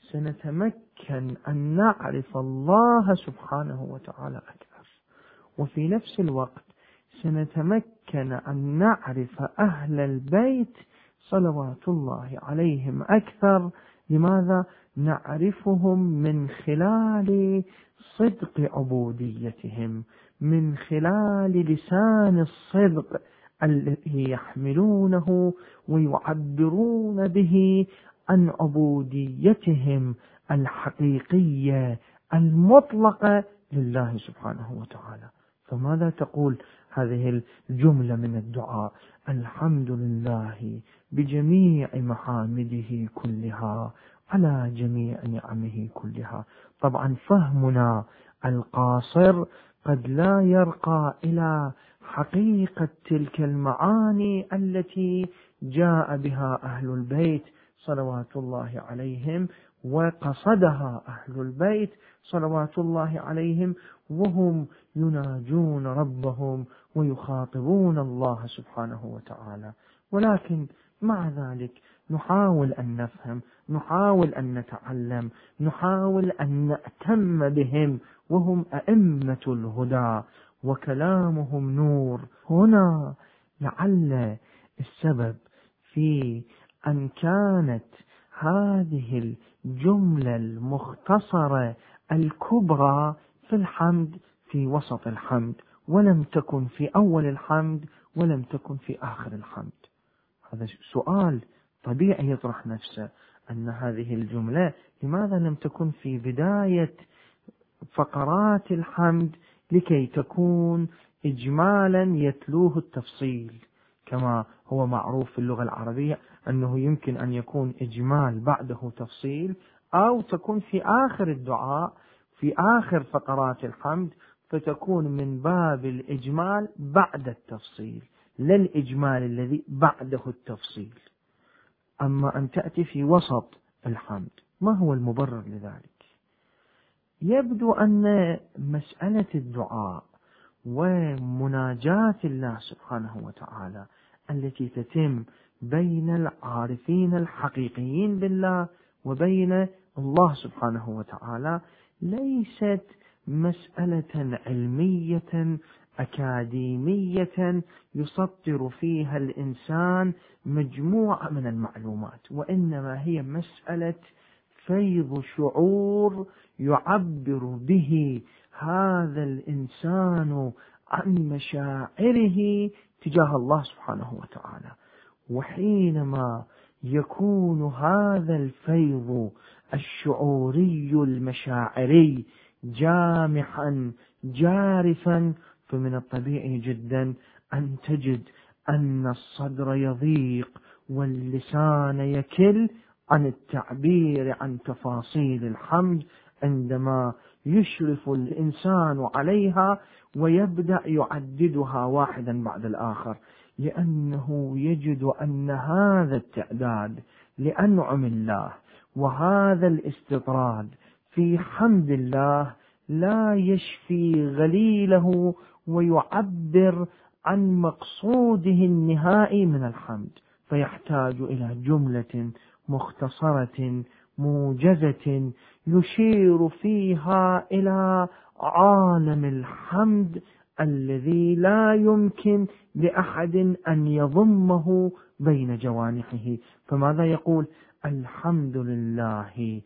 Speaker 1: سنتمكن أن نعرف الله سبحانه وتعالى أكثر، وفي نفس الوقت سنتمكن أن نعرف أهل البيت صلوات الله عليهم أكثر. لماذا؟ نعرفهم من خلال صدق عبوديتهم، من خلال لسان الصدق الذي يحملونه ويعبرون به عن عبوديتهم الحقيقية المطلقة لله سبحانه وتعالى. فماذا تقول هذه الجملة من الدعاء؟ الحمد لله بجميع محامده كلها على جميع نعمه كلها. طبعا فهمنا القاصر قد لا يرقى إلى حقيقة تلك المعاني التي جاء بها أهل البيت صلوات الله عليهم، وقصدها أهل البيت صلوات الله عليهم وهم يناجون ربهم ويخاطبون الله سبحانه وتعالى. ولكن مع ذلك نحاول أن نفهم، نحاول أن نتعلم، نحاول أن نأتم بهم، وهم أئمة الهدى وكلامهم نور. هنا لعل السبب في أن كانت هذه الجملة المختصرة الكبرى في الحمد في وسط الحمد، ولم تكن في أول الحمد، ولم تكن في آخر الحمد. هذا سؤال طبيعي يطرح نفسه، أن هذه الجملة لماذا لم تكن في بداية فقرات الحمد لكي تكون إجمالا يتلوه التفصيل، كما هو معروف في اللغة العربية أنه يمكن أن يكون إجمال بعده تفصيل، أو تكون في آخر الدعاء في آخر فقرات الحمد فتكون من باب الإجمال بعد التفصيل، لا الإجمال الذي بعده التفصيل. أما أن تأتي في وسط الحمد، ما هو المبرر لذلك؟ يبدو أن مسألة الدعاء ومناجاة الله سبحانه وتعالى التي تتم بين العارفين الحقيقيين بالله وبين الله سبحانه وتعالى ليست مسألة علمية أكاديمية يسطر فيها الإنسان مجموعة من المعلومات، وإنما هي مسألة فيض شعور يعبر به هذا الإنسان عن مشاعره تجاه الله سبحانه وتعالى. وحينما يكون هذا الفيض الشعوري المشاعري جامحا جارفا، فمن الطبيعي جدا أن تجد أن الصدر يضيق واللسان يكل عن التعبير عن تفاصيل الحمد عندما يشرف الإنسان عليها ويبدأ يعددها واحدا بعد الآخر، لأنه يجد أن هذا التعداد لأنعم الله وهذا الاستطراد في حمد الله لا يشفي غليله ويعبر عن مقصوده النهائي من الحمد، فيحتاج إلى جملة مختصرة موجزة يشير فيها إلى عالم الحمد الذي لا يمكن لأحد أن يضمه بين جوانحه. فماذا يقول؟ الحمد لله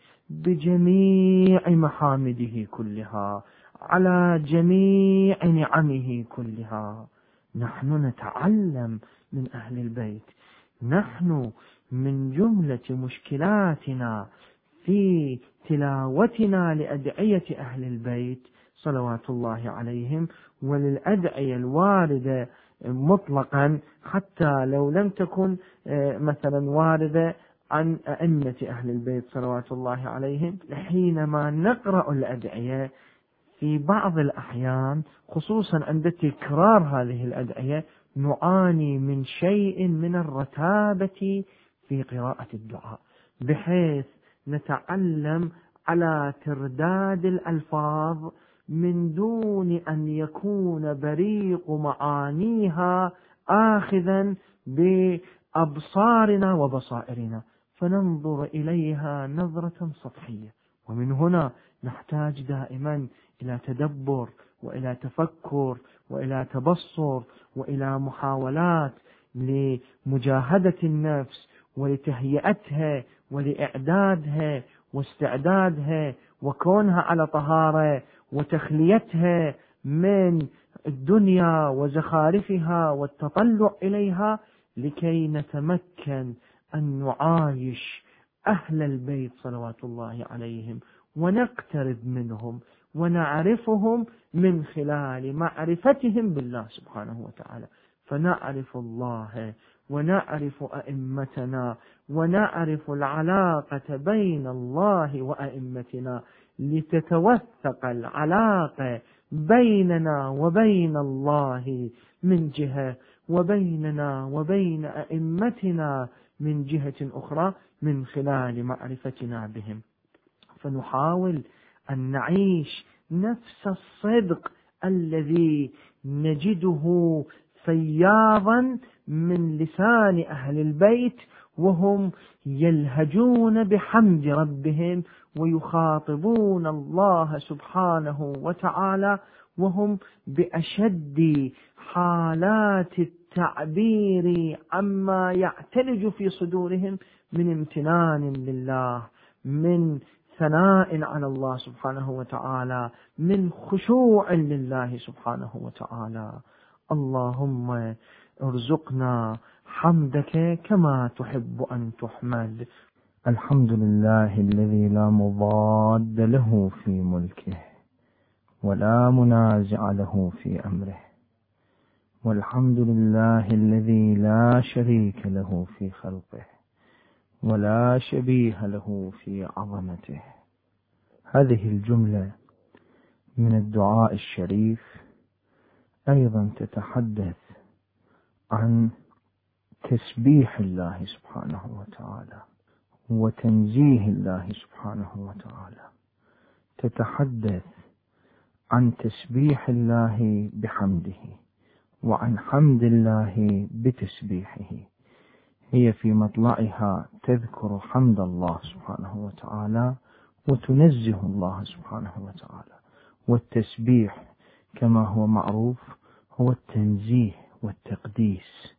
Speaker 1: بجميع محامده كلها على جميع نعمه كلها. نحن نتعلم من أهل البيت، نحن من جملة مشكلاتنا في تلاوتنا لأدعية أهل البيت صلوات الله عليهم وللأدعية الواردة مطلقا، حتى لو لم تكن مثلا واردة عن أئمة أهل البيت صلوات الله عليهم، حينما نقرأ الأدعية في بعض الأحيان خصوصا عند تكرار هذه الأدعية نعاني من شيء من الرتابة في قراءة الدعاء، بحيث نتعلم على ترداد الألفاظ من دون أن يكون بريق معانيها آخذا بأبصارنا وبصائرنا. فننظر إليها نظرة سطحية. ومن هنا نحتاج دائما إلى تدبر وإلى تفكر وإلى تبصر وإلى محاولات لمجاهدة النفس ولتهيئتها ولإعدادها واستعدادها وكونها على طهارة وتخليتها من الدنيا وزخارفها والتطلع إليها، لكي نتمكن أن نعايش أهل البيت صلوات الله عليهم ونقترب منهم ونعرفهم من خلال معرفتهم بالله سبحانه وتعالى، فنعرف الله ونعرف أئمتنا ونعرف العلاقة بين الله وأئمتنا، لتتوثق العلاقة بيننا وبين الله من جهة، وبيننا وبين أئمتنا من جهة أخرى من خلال معرفتنا بهم، فنحاول أن نعيش نفس الصدق الذي نجده فياضا من لسان أهل البيت وهم يلهجون بحمد ربهم ويخاطبون الله سبحانه وتعالى وهم بأشد حالات التعبير عما يعتلج في صدورهم من امتنان لله، من ثناء على الله سبحانه وتعالى، من خشوع لله سبحانه وتعالى. اللهم ارزقنا حمدك كما تحب أن تحمد. الحمد لله الذي لا مضاد له في ملكه ولا منازع له في أمره، والحمد لله الذي لا شريك له في خلقه ولا شبيه له في عظمته. هذه الجملة من الدعاء الشريف أيضا تتحدث عن تسبيح الله سبحانه وتعالى وتنزيه الله سبحانه وتعالى، تتحدث عن تسبيح الله بحمده وعن حمد الله بتسبيحه. هي في مطلعها تذكر حمد الله سبحانه وتعالى وتنزه الله سبحانه وتعالى، والتسبيح كما هو معروف هو التنزيه والتقديس.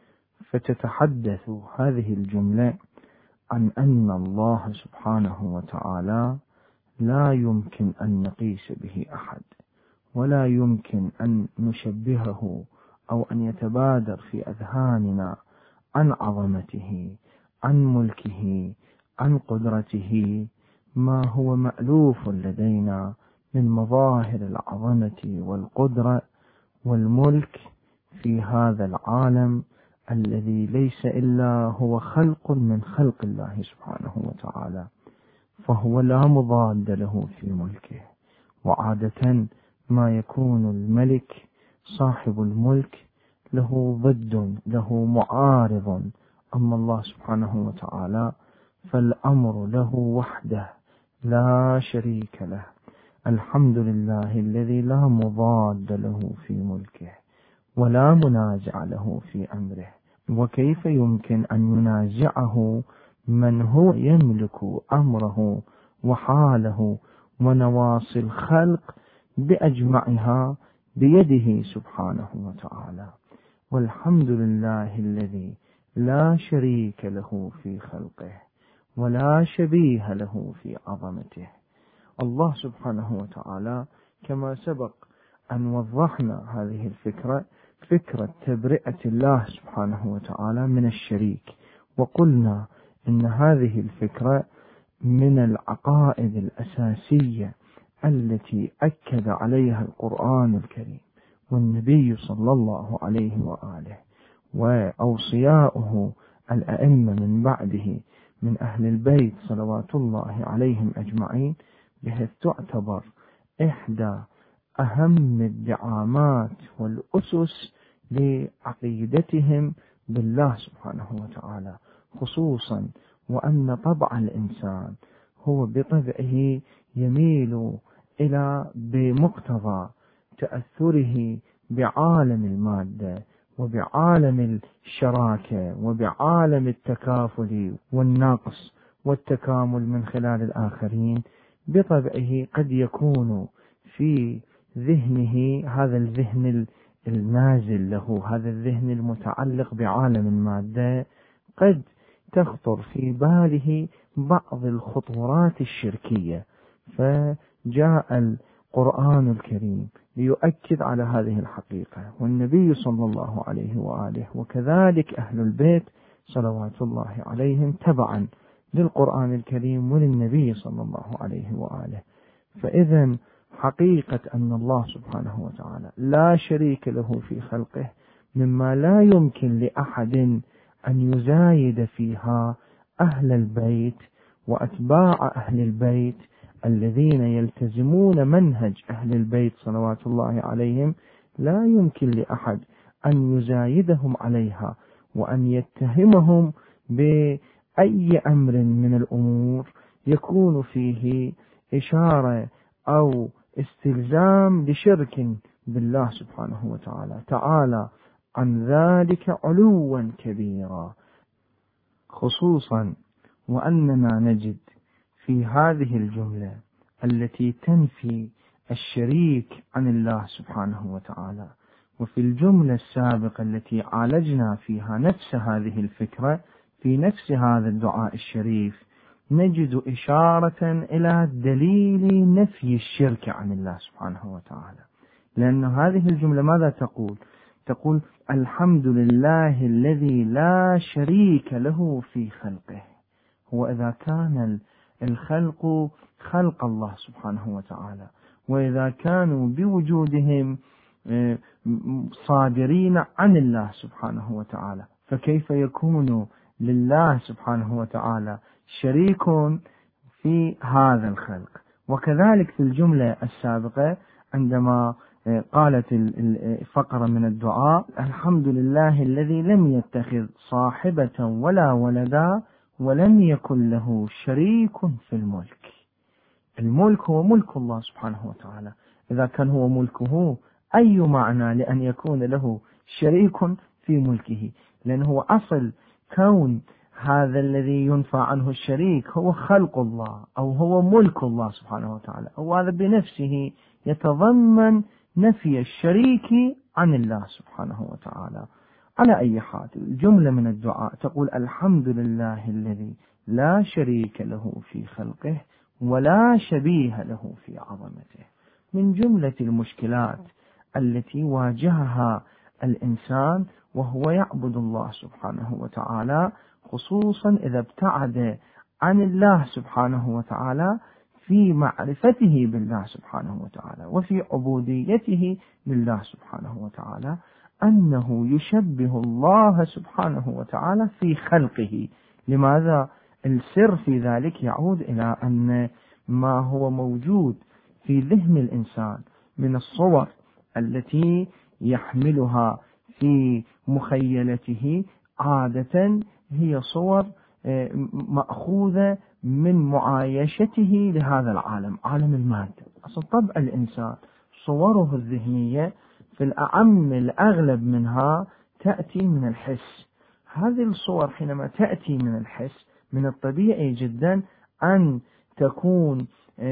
Speaker 1: فتتحدث هذه الجملة عن أن الله سبحانه وتعالى لا يمكن أن نقيس به أحد، ولا يمكن أن نشبهه أو أن يتبادر في أذهاننا عن عظمته، عن ملكه، عن قدرته ما هو مألوف لدينا من مظاهر العظمة والقدرة والملك في هذا العالم الذي ليس إلا هو خلق من خلق الله سبحانه وتعالى، فهو لا مضاد له في ملكه. وعادة ما يكون الملك صاحب الملك له ضد، له معارض، أما الله سبحانه وتعالى فالأمر له وحده لا شريك له. الحمد لله الذي لا مضاد له في ملكه ولا منازع له في أمره. وكيف يمكن أن ينازعه من هو يملك أمره وحاله ونواصي الخلق بأجمعها بيده سبحانه وتعالى. والحمد لله الذي لا شريك له في خلقه ولا شبيه له في عظمته. الله سبحانه وتعالى كما سبق أن وضحنا هذه الفكرة، فكرة تبرئة الله سبحانه وتعالى من الشريك، وقلنا إن هذه الفكرة من العقائد الأساسية التي أكد عليها القرآن الكريم والنبي صلى الله عليه وآله وأوصياؤه الأئمة من بعده من أهل البيت صلوات الله عليهم أجمعين، بحيث تعتبر إحدى أهم الدعامات والأسس لعقيدتهم بالله سبحانه وتعالى، خصوصا وأن طبع الإنسان هو بطبعه يميل إلى بمقتضى تأثره بعالم المادة وبعالم الشراكة وبعالم التكافل والنقص والتكامل من خلال الآخرين، بطبعه قد يكون في ذهنه هذا الذهن النازل له، هذا الذهن المتعلق بعالم المادة، قد تخطر في باله بعض الخطورات الشركية، فجاء القرآن الكريم ليؤكد على هذه الحقيقة، والنبي صلى الله عليه وآله وكذلك أهل البيت صلوات الله عليهم تبعا للقرآن الكريم وللنبي صلى الله عليه وآله. فإذا حقيقة أن الله سبحانه وتعالى لا شريك له في خلقه مما لا يمكن لأحد أن يزايد فيها أهل البيت وأتباع أهل البيت الذين يلتزمون منهج أهل البيت صلوات الله عليهم، لا يمكن لأحد أن يزايدهم عليها وأن يتهمهم بأي أمر من الأمور يكون فيه إشارة أو استلزام لشرك بالله سبحانه وتعالى، تعالى عن ذلك علوا كبيرا. خصوصا وأننا نجد في هذه الجملة التي تنفي الشريك عن الله سبحانه وتعالى، وفي الجملة السابقة التي عالجنا فيها نفس هذه الفكرة في نفس هذا الدعاء الشريف، نجد إشارة إلى دليل نفي الشرك عن الله سبحانه وتعالى. لأن هذه الجملة ماذا تقول؟ تقول الحمد لله الذي لا شريك له في خلقه. هو إذا كان الخلق خلق الله سبحانه وتعالى، وإذا كانوا بوجودهم صادرين عن الله سبحانه وتعالى، فكيف يكون لله سبحانه وتعالى شريك في هذا الخلق؟ وكذلك في الجملة السابقة عندما قالت الفقرة من الدعاء الحمد لله الذي لم يتخذ صاحبة ولا ولدا ولم يكن له شريك في الملك. الملك هو ملك الله سبحانه وتعالى، إذا كان هو ملكه أي معنى لأن يكون له شريك في ملكه؟ لأنه هو أصل كون هذا الذي ينفى عنه الشريك هو خلق الله أو هو ملك الله سبحانه وتعالى، أو هذا بنفسه يتضمن نفي الشريك عن الله سبحانه وتعالى. على أي حال الجملة من الدعاء تقول الحمد لله الذي لا شريك له في خلقه ولا شبيه له في عظمته. من جملة المشكلات التي واجهها الإنسان وهو يعبد الله سبحانه وتعالى، خصوصا إذا ابتعد عن الله سبحانه وتعالى في معرفته بالله سبحانه وتعالى وفي عبوديته لله سبحانه وتعالى، أنه يشبه الله سبحانه وتعالى في خلقه. لماذا؟ السر في ذلك يعود إلى أن ما هو موجود في ذهن الإنسان من الصور التي يحملها في مخيلته عادة هي صور مأخوذة من معايشته لهذا العالم، عالم المادة. أصل طبع الإنسان صوره الذهنية في الأعم الأغلب منها تأتي من الحس. هذه الصور حينما تأتي من الحس من الطبيعي جدا أن تكون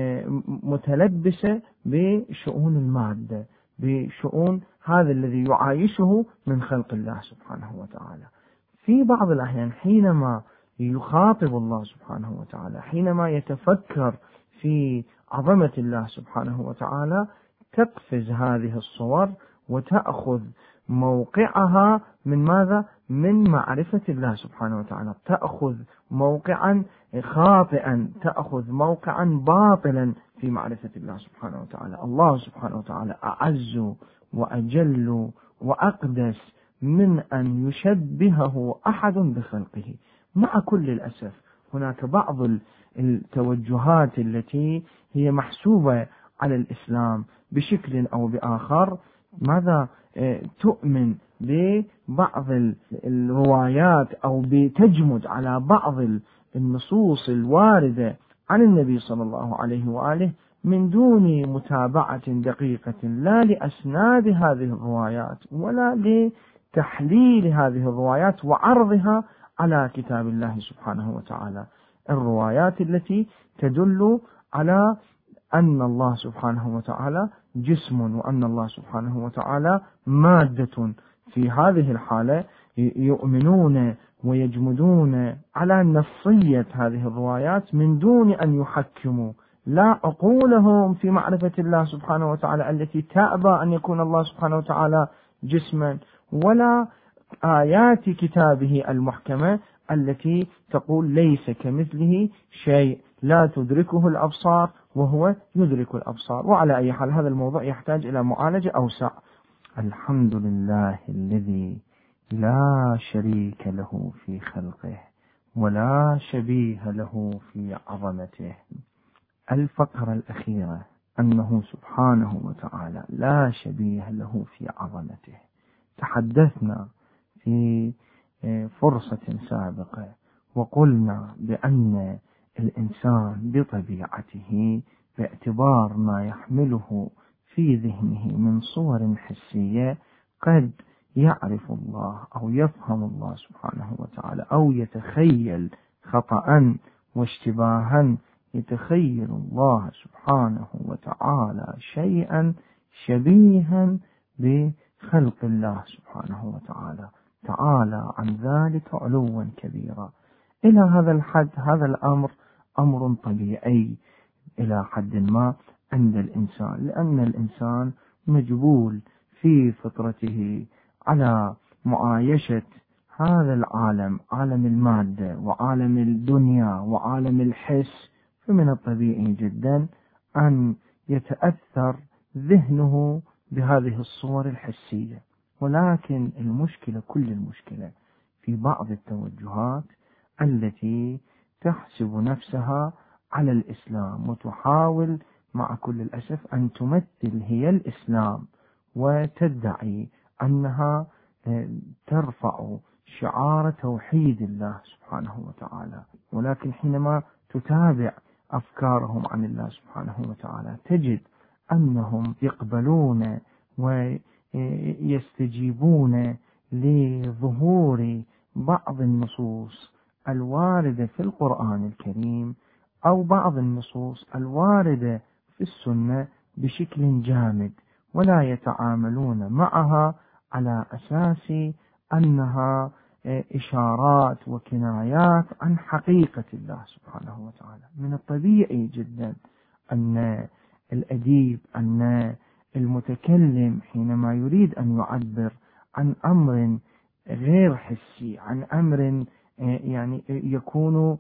Speaker 1: متلبسة بشؤون المادة، بشؤون هذا الذي يعايشه من خلق الله سبحانه وتعالى. في بعض الأحيان حينما يخاطب الله سبحانه وتعالى، حينما يتفكر في عظمة الله سبحانه وتعالى، تقفز هذه الصور وتأخذ موقعها من ماذا؟ من معرفة الله سبحانه وتعالى. تأخذ موقعا خاطئا، تأخذ موقعا باطلا في معرفة الله سبحانه وتعالى. الله سبحانه وتعالى أعز وأجل وأقدس من أن يشبهه أحد بخلقه. مع كل الأسف هناك بعض التوجهات التي هي محسوبة على الإسلام بشكل أو بآخر، ماذا تؤمن ببعض الروايات أو بتجمد على بعض النصوص الواردة عن النبي صلى الله عليه وآله من دون متابعة دقيقة لا لأسناد هذه الروايات ولا تحليل هذه الروايات وعرضها على كتاب الله سبحانه وتعالى، الروايات التي تدل على أن الله سبحانه وتعالى جسم وأن الله سبحانه وتعالى مادة. في هذه الحالة يؤمنون ويجمدون على نصية هذه الروايات من دون أن يحكموا لا عقولهم في معرفة الله سبحانه وتعالى التي تأبى أن يكون الله سبحانه وتعالى جسما، ولا آيات كتابه المحكمة التي تقول ليس كمثله شيء، لا تدركه الأبصار وهو يدرك الأبصار. وعلى أي حال هذا الموضوع يحتاج إلى معالجة أوسع. الحمد لله الذي لا شريك له في خلقه ولا شبيه له في عظمته. الفقرة الأخيرة أنه سبحانه وتعالى لا شبيه له في عظمته. تحدثنا في فرصة سابقة وقلنا بأن الإنسان بطبيعته باعتبار ما يحمله في ذهنه من صور حسية قد يعرف الله أو يفهم الله سبحانه وتعالى أو يتخيل خطأ واشتباها، يتخيل الله سبحانه وتعالى شيئا شبيها بخلق الله سبحانه وتعالى، تعالى عن ذلك علوا كبيرا. إلى هذا الحد هذا الأمر أمر طبيعي إلى حد ما عند الإنسان، لأن الإنسان مجبول في فطرته على معايشة هذا العالم، عالم المادة وعالم الدنيا وعالم الحس، فمن الطبيعي جدا أن يتأثر ذهنه بهذه الصور الحسية. ولكن المشكلة، كل المشكلة في بعض التوجهات التي تحسب نفسها على الإسلام وتحاول مع كل الأسف أن تمثل هي الإسلام وتدعي أنها ترفع شعار توحيد الله سبحانه وتعالى، ولكن حينما تتابع أفكارهم عن الله سبحانه وتعالى تجد أنهم يقبلون ويستجيبون لظهور بعض النصوص الواردة في القرآن الكريم أو بعض النصوص الواردة في السنة بشكل جامد، ولا يتعاملون معها على أساس أنها إشارات وكنايات عن حقيقة الله سبحانه وتعالى. من الطبيعي جدا أن الأديب، أن المتكلم حينما يريد أن يعبر عن أمر غير حسي، عن أمر يعني يكون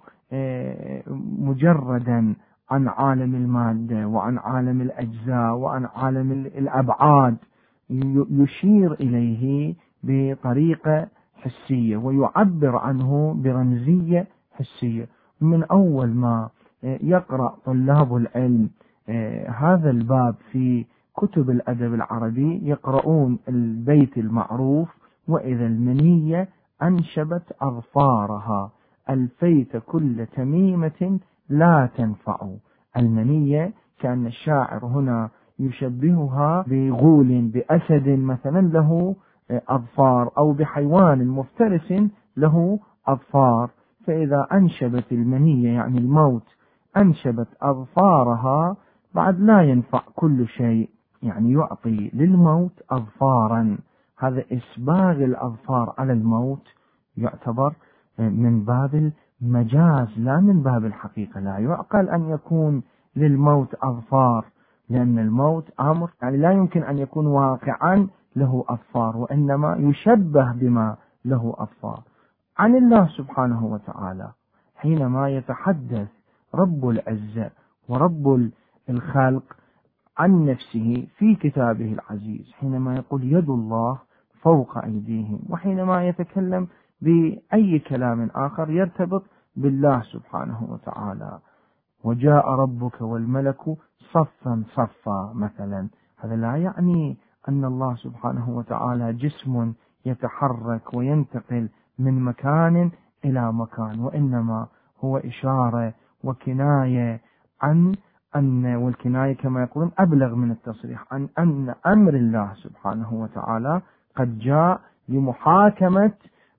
Speaker 1: مجردا عن عالم المادة وعن عالم الأجزاء وعن عالم الأبعاد، يشير إليه بطريقة حسية ويعبر عنه برمزية حسية. من أول ما يقرأ طلاب العلم هذا الباب في كتب الأدب العربي يقرؤون البيت المعروف: وإذا المنية أنشبت أظفارها ألفيت كل تميمة لا تنفع. المنية كان الشاعر هنا يشبهها بغول، بأسد مثلا له أظفار، أو بحيوان مفترس له أظفار. فإذا أنشبت المنية يعني الموت أنشبت أظفارها بعد لا ينفع كل شيء، يعني يعطي للموت أظفارا. هذا إسباغ الأظفار على الموت يعتبر من باب المجاز لا من باب الحقيقة. لا يعقل أن يكون للموت أظفار، لأن الموت أمر يعني لا يمكن أن يكون واقعا له أظفار، وإنما يشبه بما له أظفار. عن الله سبحانه وتعالى حينما يتحدث رب العزة ورب الخلق عن نفسه في كتابه العزيز، حينما يقول يد الله فوق أيديهم، وحينما يتكلم بأي كلام آخر يرتبط بالله سبحانه وتعالى: وجاء ربك والملك صفا صفا مثلا. هذا لا يعني أن الله سبحانه وتعالى جسم يتحرك وينتقل من مكان إلى مكان، وإنما هو إشارة وكناية عن أن، والكناية كما يقولون أبلغ من التصريح، عن أن أمر الله سبحانه وتعالى قد جاء لمحاكمة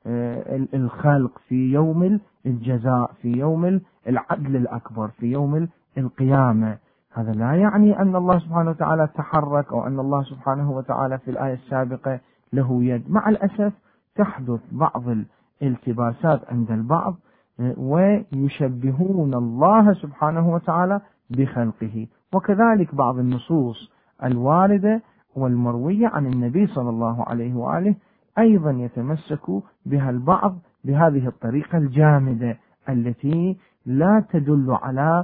Speaker 1: الخلق في يوم الجزاء، في يوم العدل الأكبر، في يوم القيامة. هذا لا يعني أن الله سبحانه وتعالى تحرك، أو أن الله سبحانه وتعالى في الآية السابقة له يد. مع الأسف تحدث بعض الالتباسات عند البعض، ويشبهون الله سبحانه وتعالى بخلقه. وكذلك بعض النصوص الواردة والمروية عن النبي صلى الله عليه وآله أيضا يتمسك بها البعض بهذه الطريقة الجامدة التي لا تدل على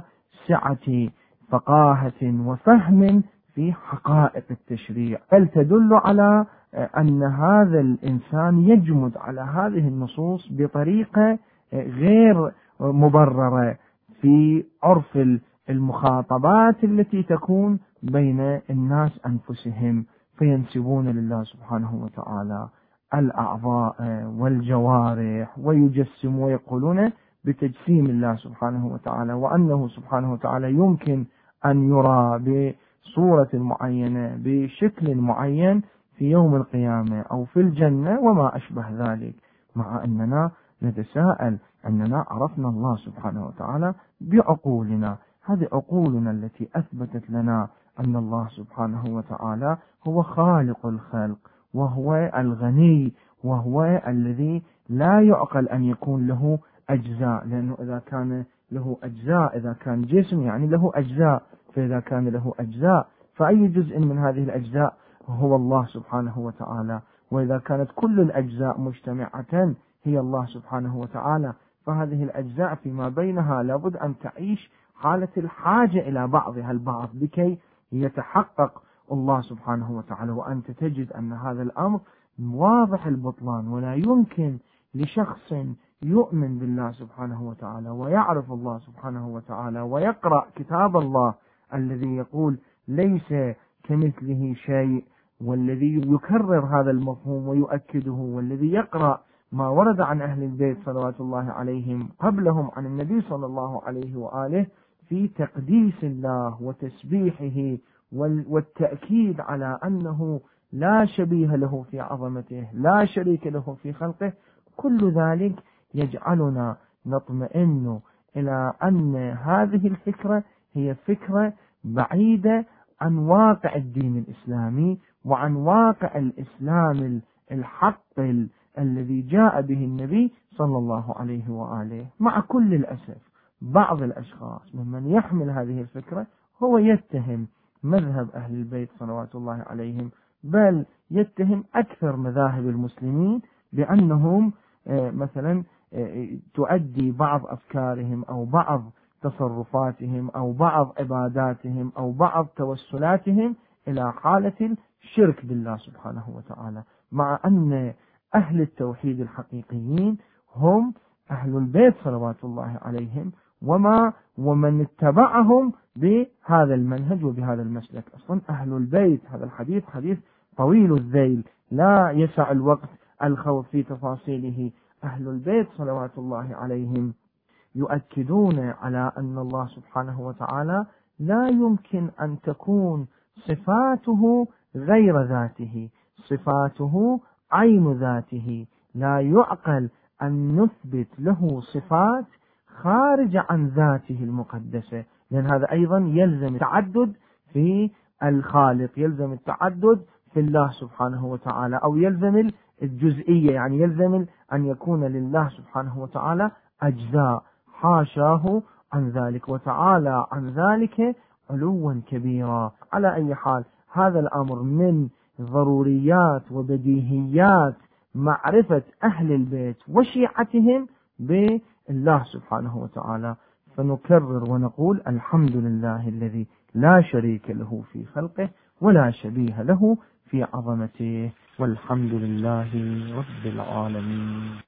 Speaker 1: سعة فقاهة وفهم في حقائق التشريع، بل تدل على أن هذا الإنسان يجمد على هذه النصوص بطريقة غير مبررة في عرف المخاطبات التي تكون بين الناس أنفسهم، فينسبون لله سبحانه وتعالى الأعضاء والجوارح، ويجسم ويقولون بتجسيم الله سبحانه وتعالى، وأنه سبحانه وتعالى يمكن أن يرى بصورة معينة بشكل معين في يوم القيامة أو في الجنة وما أشبه ذلك. مع أننا نتساءل أننا عرفنا الله سبحانه وتعالى بعقولنا، هذه عقولنا التي أثبتت لنا أن الله سبحانه وتعالى هو خالق الخلق، وهو الغني، وهو الذي لا يعقل أن يكون له أجزاء، لأنه إذا كان له أجزاء، إذا كان جسم يعني له أجزاء، فإذا كان له أجزاء فأي جزء من هذه الأجزاء هو الله سبحانه وتعالى؟ وإذا كانت كل الأجزاء مجتمعة هي الله سبحانه وتعالى، فهذه الأجزاء فيما بينها لابد أن تعيش حالة الحاجة إلى بعضها البعض لكي يتحقق الله سبحانه وتعالى. وأنت تجد أن هذا الأمر واضح البطلان، ولا يمكن لشخص يؤمن بالله سبحانه وتعالى ويعرف الله سبحانه وتعالى ويقرأ كتاب الله الذي يقول ليس كمثله شيء، والذي يكرر هذا المفهوم ويؤكده، والذي يقرأ ما ورد عن أهل البيت صلوات الله عليهم قبلهم عن النبي صلى الله عليه وآله في تقديس الله وتسبيحه والتأكيد على أنه لا شبيه له في عظمته، لا شريك له في خلقه. كل ذلك يجعلنا نطمئن إلى أن هذه الفكرة هي فكرة بعيدة عن واقع الدين الإسلامي وعن واقع الإسلام الحق الذي جاء به النبي صلى الله عليه وآله. مع كل الأسف بعض الأشخاص ممن يحمل هذه الفكرة هو يتهم مذهب أهل البيت صلوات الله عليهم، بل يتهم أكثر مذاهب المسلمين بأنهم مثلا تؤدي بعض أفكارهم أو بعض تصرفاتهم أو بعض عباداتهم أو بعض توسلاتهم إلى حالة الشرك بالله سبحانه وتعالى، مع أن أهل التوحيد الحقيقيين هم أهل البيت صلوات الله عليهم ومن اتبعهم بهذا المنهج وبهذا المسلك. أصلا أهل البيت، هذا الحديث حديث طويل الذيل لا يسع الوقت الخوض في تفاصيله. أهل البيت صلوات الله عليهم يؤكدون على أن الله سبحانه وتعالى لا يمكن أن تكون صفاته غير ذاته، صفاته عين ذاته، لا يعقل أن نثبت له صفات خارجة عن ذاته المقدسة، لأن هذا أيضا يلزم التعدد في الخالق، يلزم التعدد في الله سبحانه وتعالى، أو يلزم الجزئية، يعني يلزم أن يكون لله سبحانه وتعالى أجزاء، حاشاه عن ذلك وتعالى عن ذلك علوا كبيرا. على أي حال هذا الأمر من ضروريات وبديهيات معرفة أهل البيت وشيعتهم بالله سبحانه وتعالى، فنكرر ونقول الحمد لله الذي لا شريك له في خلقه ولا شبيه له في عظمته، والحمد لله رب العالمين.